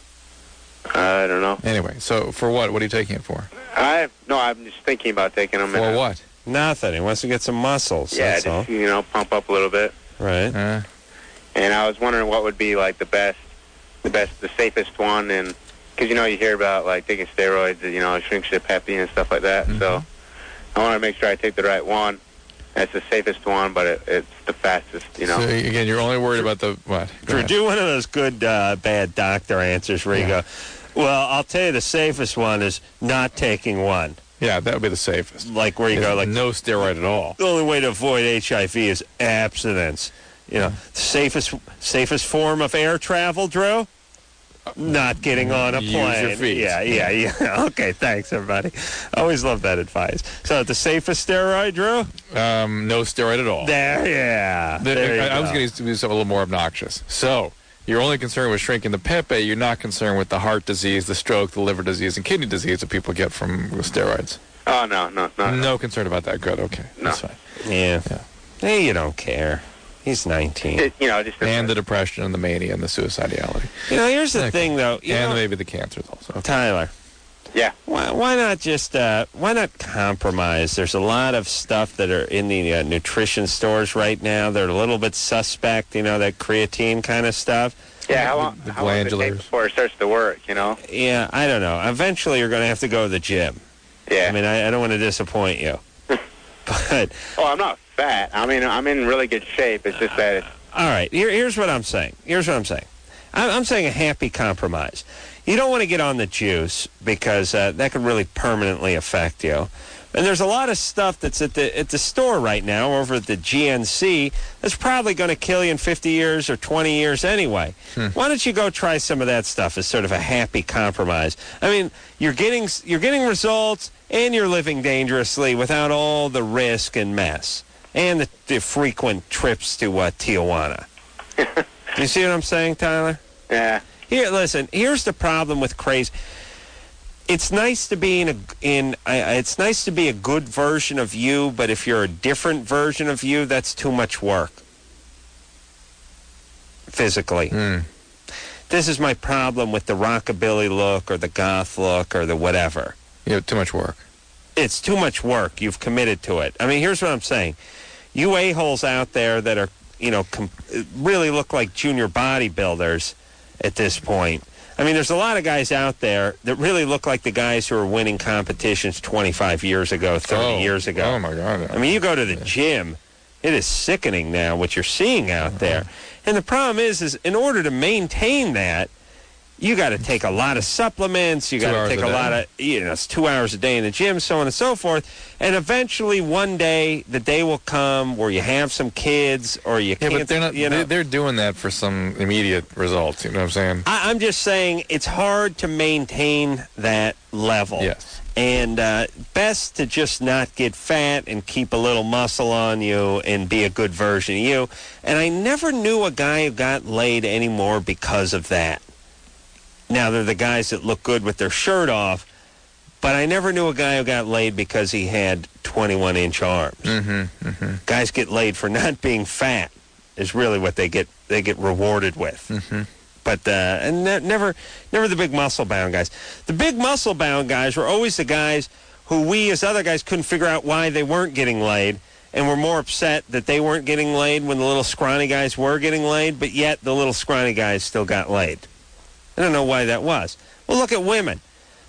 I don't know. Anyway, so for what? What are you taking it for? I No, I'm just thinking about taking them. For and, uh, what? Nothing. He wants to get some muscles. Yeah, that's just, all. you know, pump up a little bit. Right. Uh, And I was wondering what would be, like, the best, the best, the safest one, and because, you know, you hear about, like, taking steroids, you know, it shrinks your peppy and stuff like that, Mm-hmm. so I want to make sure I take the right one. That's the safest one, but it, it's the fastest, you know. So again, you're only worried about the what? Go Drew, ahead. do one of those good uh, bad doctor answers where you Yeah. go, well, I'll tell you the safest one is not taking one. Yeah, that would be the safest. Like where you go, like, no steroid at all. the only way to avoid H I V is abstinence. You know, safest safest form of air travel, Drew? Not getting on a Use plane. your feet. Yeah, yeah, yeah. Okay, thanks, everybody. I always love that advice. So, the safest steroid, Drew? Um, no steroid at all. There, yeah. The- There you I, I was go. going to do something a little more obnoxious. So, you're only concerned with shrinking the pepe. You're not concerned with the heart disease, the stroke, the liver disease, and kidney disease that people get from steroids. Oh, no, no, no. No concern about that. Good. Okay. No. That's fine. Yeah. Yeah. Hey, you don't care. He's nineteen. It, you know, just And the depression and the mania and the suicidality. You know, here's the Okay. thing, though. You and know, maybe the cancers also. Tyler. Yeah. Why, why not just, uh, why not compromise? There's a lot of stuff that are in the uh, nutrition stores right now. They're a little bit suspect, you know, that creatine kind of stuff. Yeah, how long, The how long does it take glandulars. before it starts to work, you know? Yeah, I don't know. Eventually, you're going to have to go to the gym. Yeah. I mean, I, I don't want to disappoint you. But, Oh, I'm not fat. I mean, I'm in really good shape. It's just that it's, all right, here, here's what I'm saying. Here's what I'm saying. I'm, I'm saying a happy compromise. You don't want to get on the juice because uh, that could really permanently affect you. And there's a lot of stuff that's at the at the store right now over at the G N C that's probably going to kill you in fifty years or twenty years anyway. Why don't you go try some of that stuff as sort of a happy compromise? I mean, you're getting you're getting results and you're living dangerously without all the risk and mess and the, the frequent trips to uh, Tijuana. You see what I'm saying, Tyler? yeah. Here, listen. Here's the problem with crazy. It's nice to be in a in. Uh, it's nice to be a good version of you, but if you're a different version of you, that's too much work. Physically, Mm. this is my problem with the rockabilly look or the goth look or the whatever. You have too much work. It's too much work. You've committed to it. I mean, here's what I'm saying. You a-holes out there that are, you know, com- really look like junior bodybuilders at this point. I mean, there's a lot of guys out there that really look like the guys who were winning competitions twenty-five years ago, thirty Oh. years ago. Oh, my God. I mean, you go to the gym, it is sickening now what you're seeing out there. And the problem is, is in order to maintain that, you got to take a lot of supplements. You Two got to hours take a a day. lot of, you know, it's two hours a day in the gym, so on and so forth. And eventually, one day, the day will come where you have some kids, or you Yeah, can't. but they're not. You know, they- They're doing that for some immediate results. You know what I'm saying? I, I'm just saying it's hard to maintain that level. Yes. And uh, best to just not get fat and keep a little muscle on you and be a good version of you. And I never knew a guy who got laid anymore because of that. Now, they're the guys that look good with their shirt off, but I never knew a guy who got laid because he had twenty-one inch arms. Mm-hmm. Mm-hmm. Guys get laid for not being fat is really what they get they get rewarded with. Mm-hmm. But uh, and ne- never never the big muscle bound guys. The big muscle bound guys were always the guys who we as other guys couldn't figure out why they weren't getting laid, and were more upset that they weren't getting laid when the little scrawny guys were getting laid, but yet the little scrawny guys still got laid. I don't know why that was. Well, look at women.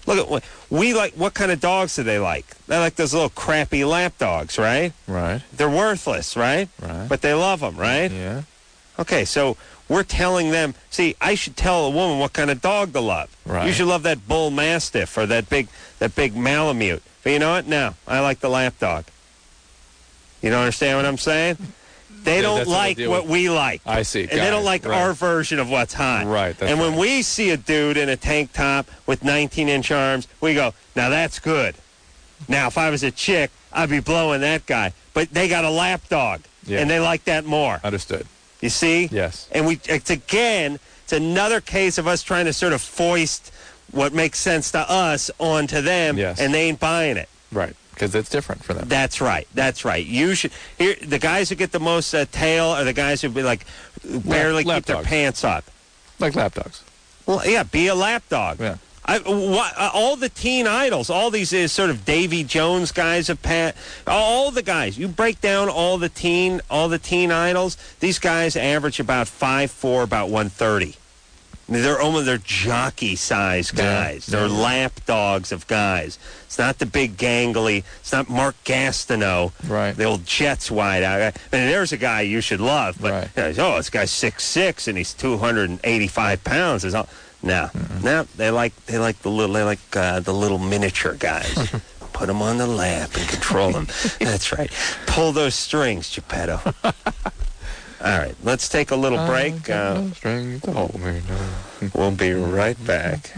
Look at we like. What kind of dogs do they like? They like those little crappy lap dogs, right? Right. They're worthless, right? Right. But they love them, right? Yeah. Okay, so we're telling them. See, I should tell a woman what kind of dog to love. Right. You should love that bull mastiff or that big that big Malamute. But you know what? No, I like the lap dog. You don't understand what I'm saying? They Yeah, don't that's what like they do what with- we like. I see. And Got they don't it. like Right. our version of what's hot. Right, that's and when right. we see a dude in a tank top with nineteen-inch arms, we go, now that's good. Now, if I was a chick, I'd be blowing that guy. But they got a lap dog, Yeah. and they like that more. Understood. You see? Yes. And we it's again, it's another case of us trying to sort of foist what makes sense to us onto them, Yes. and they ain't buying it. Right. Because it's different for them. That's right. That's right. You should here. The guys who get the most uh, tail are the guys who be like barely lap keep their dogs. pants up. Like lap dogs. Well, yeah, be a lap dog. Yeah. I, why, uh, all the teen idols, all these uh, sort of Davy Jones guys have pat, all the guys. You break down all the teen, all the teen idols. These guys average about five four, about one thirty. They're almost they're jockey size guys. Yeah. They're Yeah. lap dogs of guys. It's not the big gangly. It's not Mark Gastineau. Right. The old Jets wide out. I mean, there's a guy you should love, but Right. you know, oh, this guy's six six and he's two hundred eighty-five pounds. Is all. No, Mm-hmm. no, they like they like the little they like uh, the little miniature guys. Put them on the lap and control them. That's right. Pull those strings, Geppetto. All right, let's take a little break. Uh, String to hold me now. we'll be right back.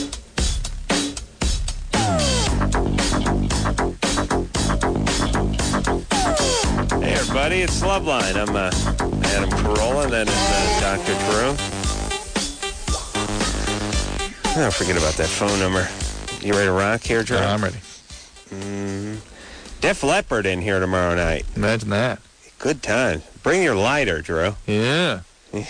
Hey, everybody, it's Loveline. I'm uh, Adam Carolla, and that is uh, Doctor Drew. Don't forget about that phone number. You ready to rock here, Drew? Yeah, I'm ready. Mm, Def Leppard in here tomorrow night. Imagine that. Good time. Bring your lighter, Drew. Yeah.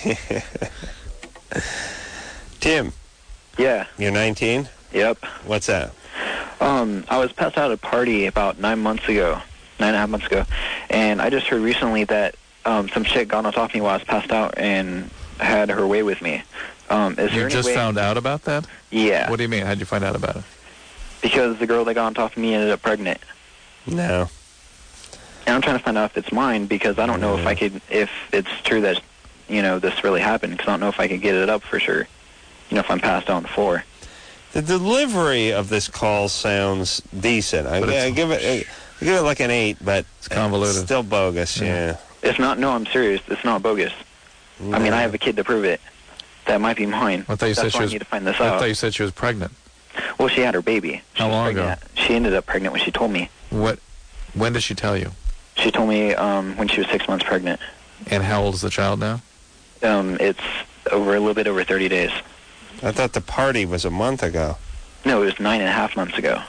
Tim, Yeah. you're nineteen? Yep. What's that? Um, I was passed out at a party about nine months ago, nine and a half months ago, and I just heard recently that um, some chick got on top of me while I was passed out and had her way with me. Um, is there You any just way? found out about that? Yeah. What do you mean? How'd you find out about it? Because the girl that got on top of me ended up pregnant. No. And I'm trying to find out if it's mine because I don't know if I could, if it's true that, you know, this really happened because I don't know if I could get it up for sure. You know, if I'm passed out on the floor. The delivery of this call sounds decent. I, I give it, I give it like an eight, but it's convoluted. It's still bogus. Yeah. yeah. It's not. No, I'm serious. It's not bogus. No. I mean, I have a kid to prove it. That might be mine. I thought you That's said she why was. I need to find this I out. thought you said she was pregnant. Well, she had her baby. She How was long ago? pregnant. She ended up pregnant when she told me. What? When did she tell you? She told me um, when she was six months pregnant. And how old is the child now? Um, it's over a little bit over thirty days. I thought the party was a month ago. No, it was nine and a half months ago.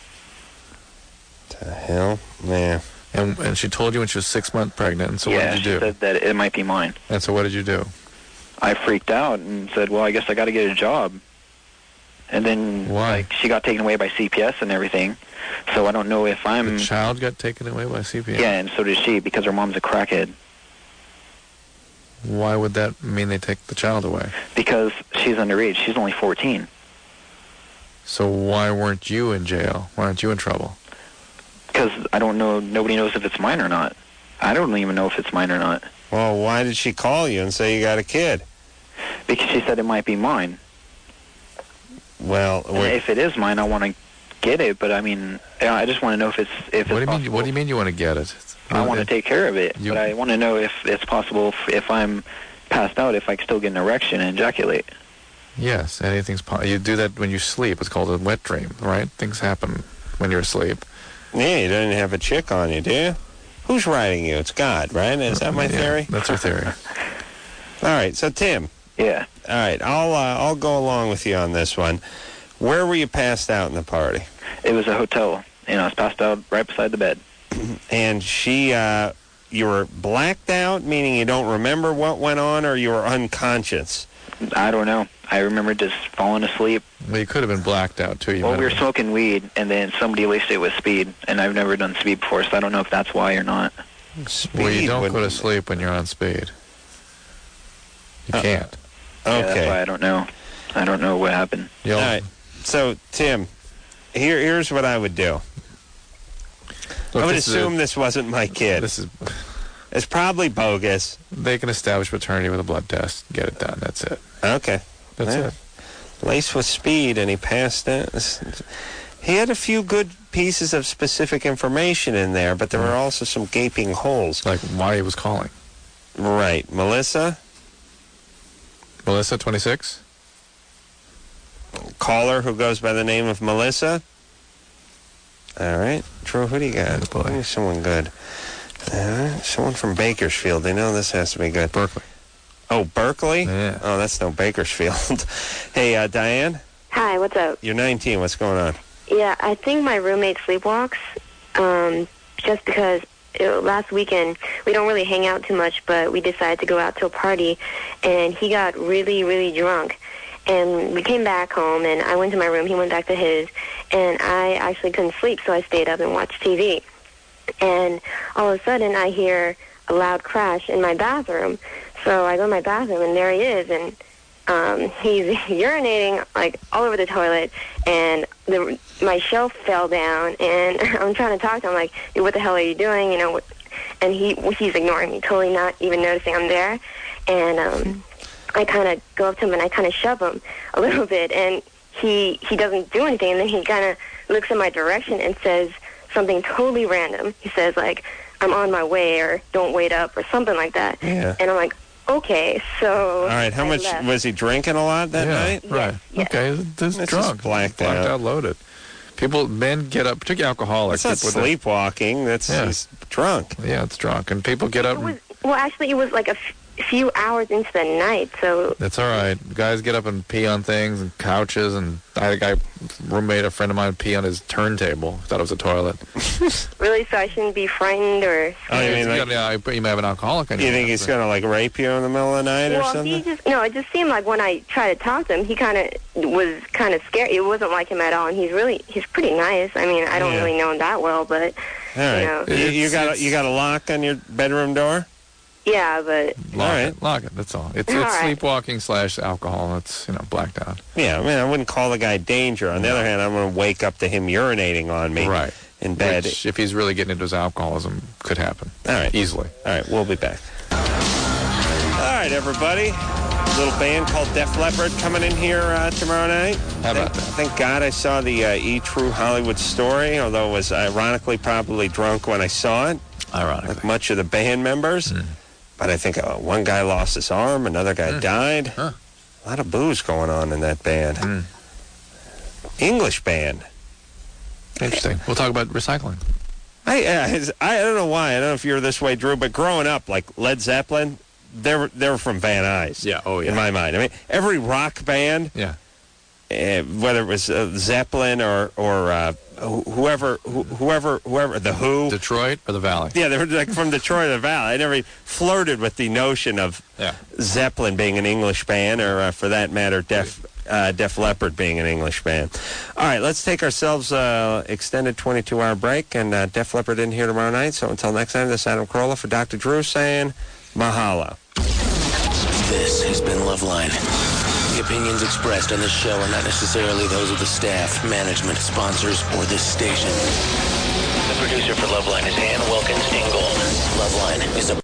The hell, man. And and she told you when she was six months pregnant. And so yeah, what did you she do? said that it might be mine. And so what did you do? I freaked out and said, "Well, I guess I got to get a job." And then, Why? like, she got taken away by C P S and everything. So I don't know if I'm. The child got taken away by C P S. Yeah, and so did she because her mom's a crackhead. Why would that mean they take the child away? Because she's underage. She's only fourteen. So why weren't you in jail? Why aren't you in trouble? Because I don't know. Nobody knows if it's mine or not. I don't even know if it's mine or not. Well, why did she call you and say you got a kid? Because she said it might be mine. Well, And if it is mine, I want to get it. But I mean, I just want to know if it's if it's What do you possible. mean? What do you mean you want to get it? I want to take care of it, You- but I want to know if it's possible if, if I'm passed out, if I can still get an erection and ejaculate. Yes, anything's possible. You do that when you sleep. It's called a wet dream, right? Things happen when you're asleep. Yeah, you didn't have a chick on you, do you? Who's writing you? It's God, right? Is that my Yeah, theory? That's your theory. All right, so Tim. Yeah. All right, I'll uh, I'll go along with you on this one. Where were you passed out in the party? It was a hotel, and I was passed out right beside the bed. And she, uh, you were blacked out, meaning you don't remember what went on, or you were unconscious? I don't know. I remember just falling asleep. Well, you could have been blacked out too. You Well, might we were have smoking weed, and then somebody laced it with speed, and I've never done speed before, so I don't know if that's why or not. Speed. been- well, you don't would- go to sleep when you're on speed. You Uh, can't. Yeah, that's Okay. why I don't know. I don't know what happened. You'll, All right. So, Tim, here, here's what I would do. Look, I would this is assume a- this wasn't my kid. This is. It's probably bogus. They can establish paternity with a blood test. Get it done. That's it. Okay. That's Yeah. it. Laced with speed, and he passed it. He had a few good pieces of specific information in there, but there were also some gaping holes. Like why he was calling. Right. Melissa? Melissa, twenty-six? Caller who goes by the name of Melissa? All right. Drew, who do you got? boy. Give me someone good. All right. Someone from Bakersfield. They know this has to be good. Berkeley. Oh, Berkeley? Yeah. Oh, that's no Bakersfield. Hey, uh, Diane? Hi, what's up? You're nineteen. What's going on? Yeah, I think my roommate sleepwalks, um, just because it, last weekend we don't really hang out too much, but we decided to go out to a party, and he got really, really drunk. And we came back home, and I went to my room, he went back to his, and I actually couldn't sleep, so I stayed up and watched T V. And all of a sudden, I hear a loud crash in my bathroom. So I go to my bathroom, and there he is, and um, he's urinating, like, all over the toilet, and the, my shelf fell down, and I'm trying to talk to him, like, what the hell are you doing, you know, what, and he he's ignoring me, totally not even noticing I'm there, and um, I kind of go up to him, and I kind of shove him a little bit, and he, he doesn't do anything, and then he kind of looks in my direction and says something totally random. He says, like, I'm on my way, or don't wait up, or something like that, Yeah. and I'm like, okay, so... All right. How I much left. was he drinking a lot that yeah, night? right. yes. Okay, this It's drunk. just blacked blacked out. out, loaded. People, men get up, particularly alcoholics. That's not people that- sleepwalking. That's Yeah. he's drunk. Yeah, it's drunk, and people get up. It And, was, well, actually, it was like a f- few hours into the night, so... that's all right. Guys get up and pee on things and couches, and I had a guy, roommate, a friend of mine, pee on his turntable. Thought it was a toilet. Really, so I shouldn't be frightened or... Oh, you mean like, yeah, you may have an alcoholic on you your think hands, he's but- gonna like rape you in the middle of the night or Well, something? he just... No, it just seemed like when I tried to talk to him, he kind of was kind of scared. It wasn't like him at all, and he's really... He's pretty nice. I mean, I don't Yeah. really know him that well, but... All right. You know. You, you It's- got a, it's- you got a lock on your bedroom door? Yeah, but... Lock All it. right. Lock it. That's all. It's, All it's right. sleepwalking slash alcohol. It's, you know, blacked out. Yeah, I mean, I wouldn't call the guy danger. On the other hand, I'm going to wake up to him urinating on me Right. in bed. Which, if he's really getting into his alcoholism, could happen. All right. Easily. All right, we'll be back. All right, everybody. A little band called Def Leppard coming in here uh, tomorrow night. How about thank, that? Thank God I saw the uh, E! True Hollywood Story, although I was ironically probably drunk when I saw it, Ironically. like much of the band members. Mm. But I think uh, one guy lost his arm, another guy Mm. died. Huh. A lot of booze going on in that band. Mm. English band. Interesting. We'll talk about recycling. I, uh, I I don't know why. I don't know if you're this way, Drew, but growing up, like Led Zeppelin, they were, they were from Van Nuys. Yeah, oh, yeah. In my mind. I mean, every rock band, Yeah. uh, whether it was uh, Zeppelin or or uh, wh- whoever, wh- whoever, whoever, The Who. Detroit or the Valley? Yeah, they were like from Detroit or the Valley. I never flirted with the notion of Yeah. Zeppelin being an English band, or uh, for that matter, Def uh, Def Leppard being an English band. All right, let's take ourselves uh, extended twenty-two hour break, and uh, Def Leppard in here tomorrow night. So until next time, this is Adam Carolla for Doctor Drew saying mahalo. This has been Loveline. The opinions expressed on this show are not necessarily those of the staff, management, sponsors, or this station. The producer for Loveline is Ann Wilkins Ingold. Loveline is a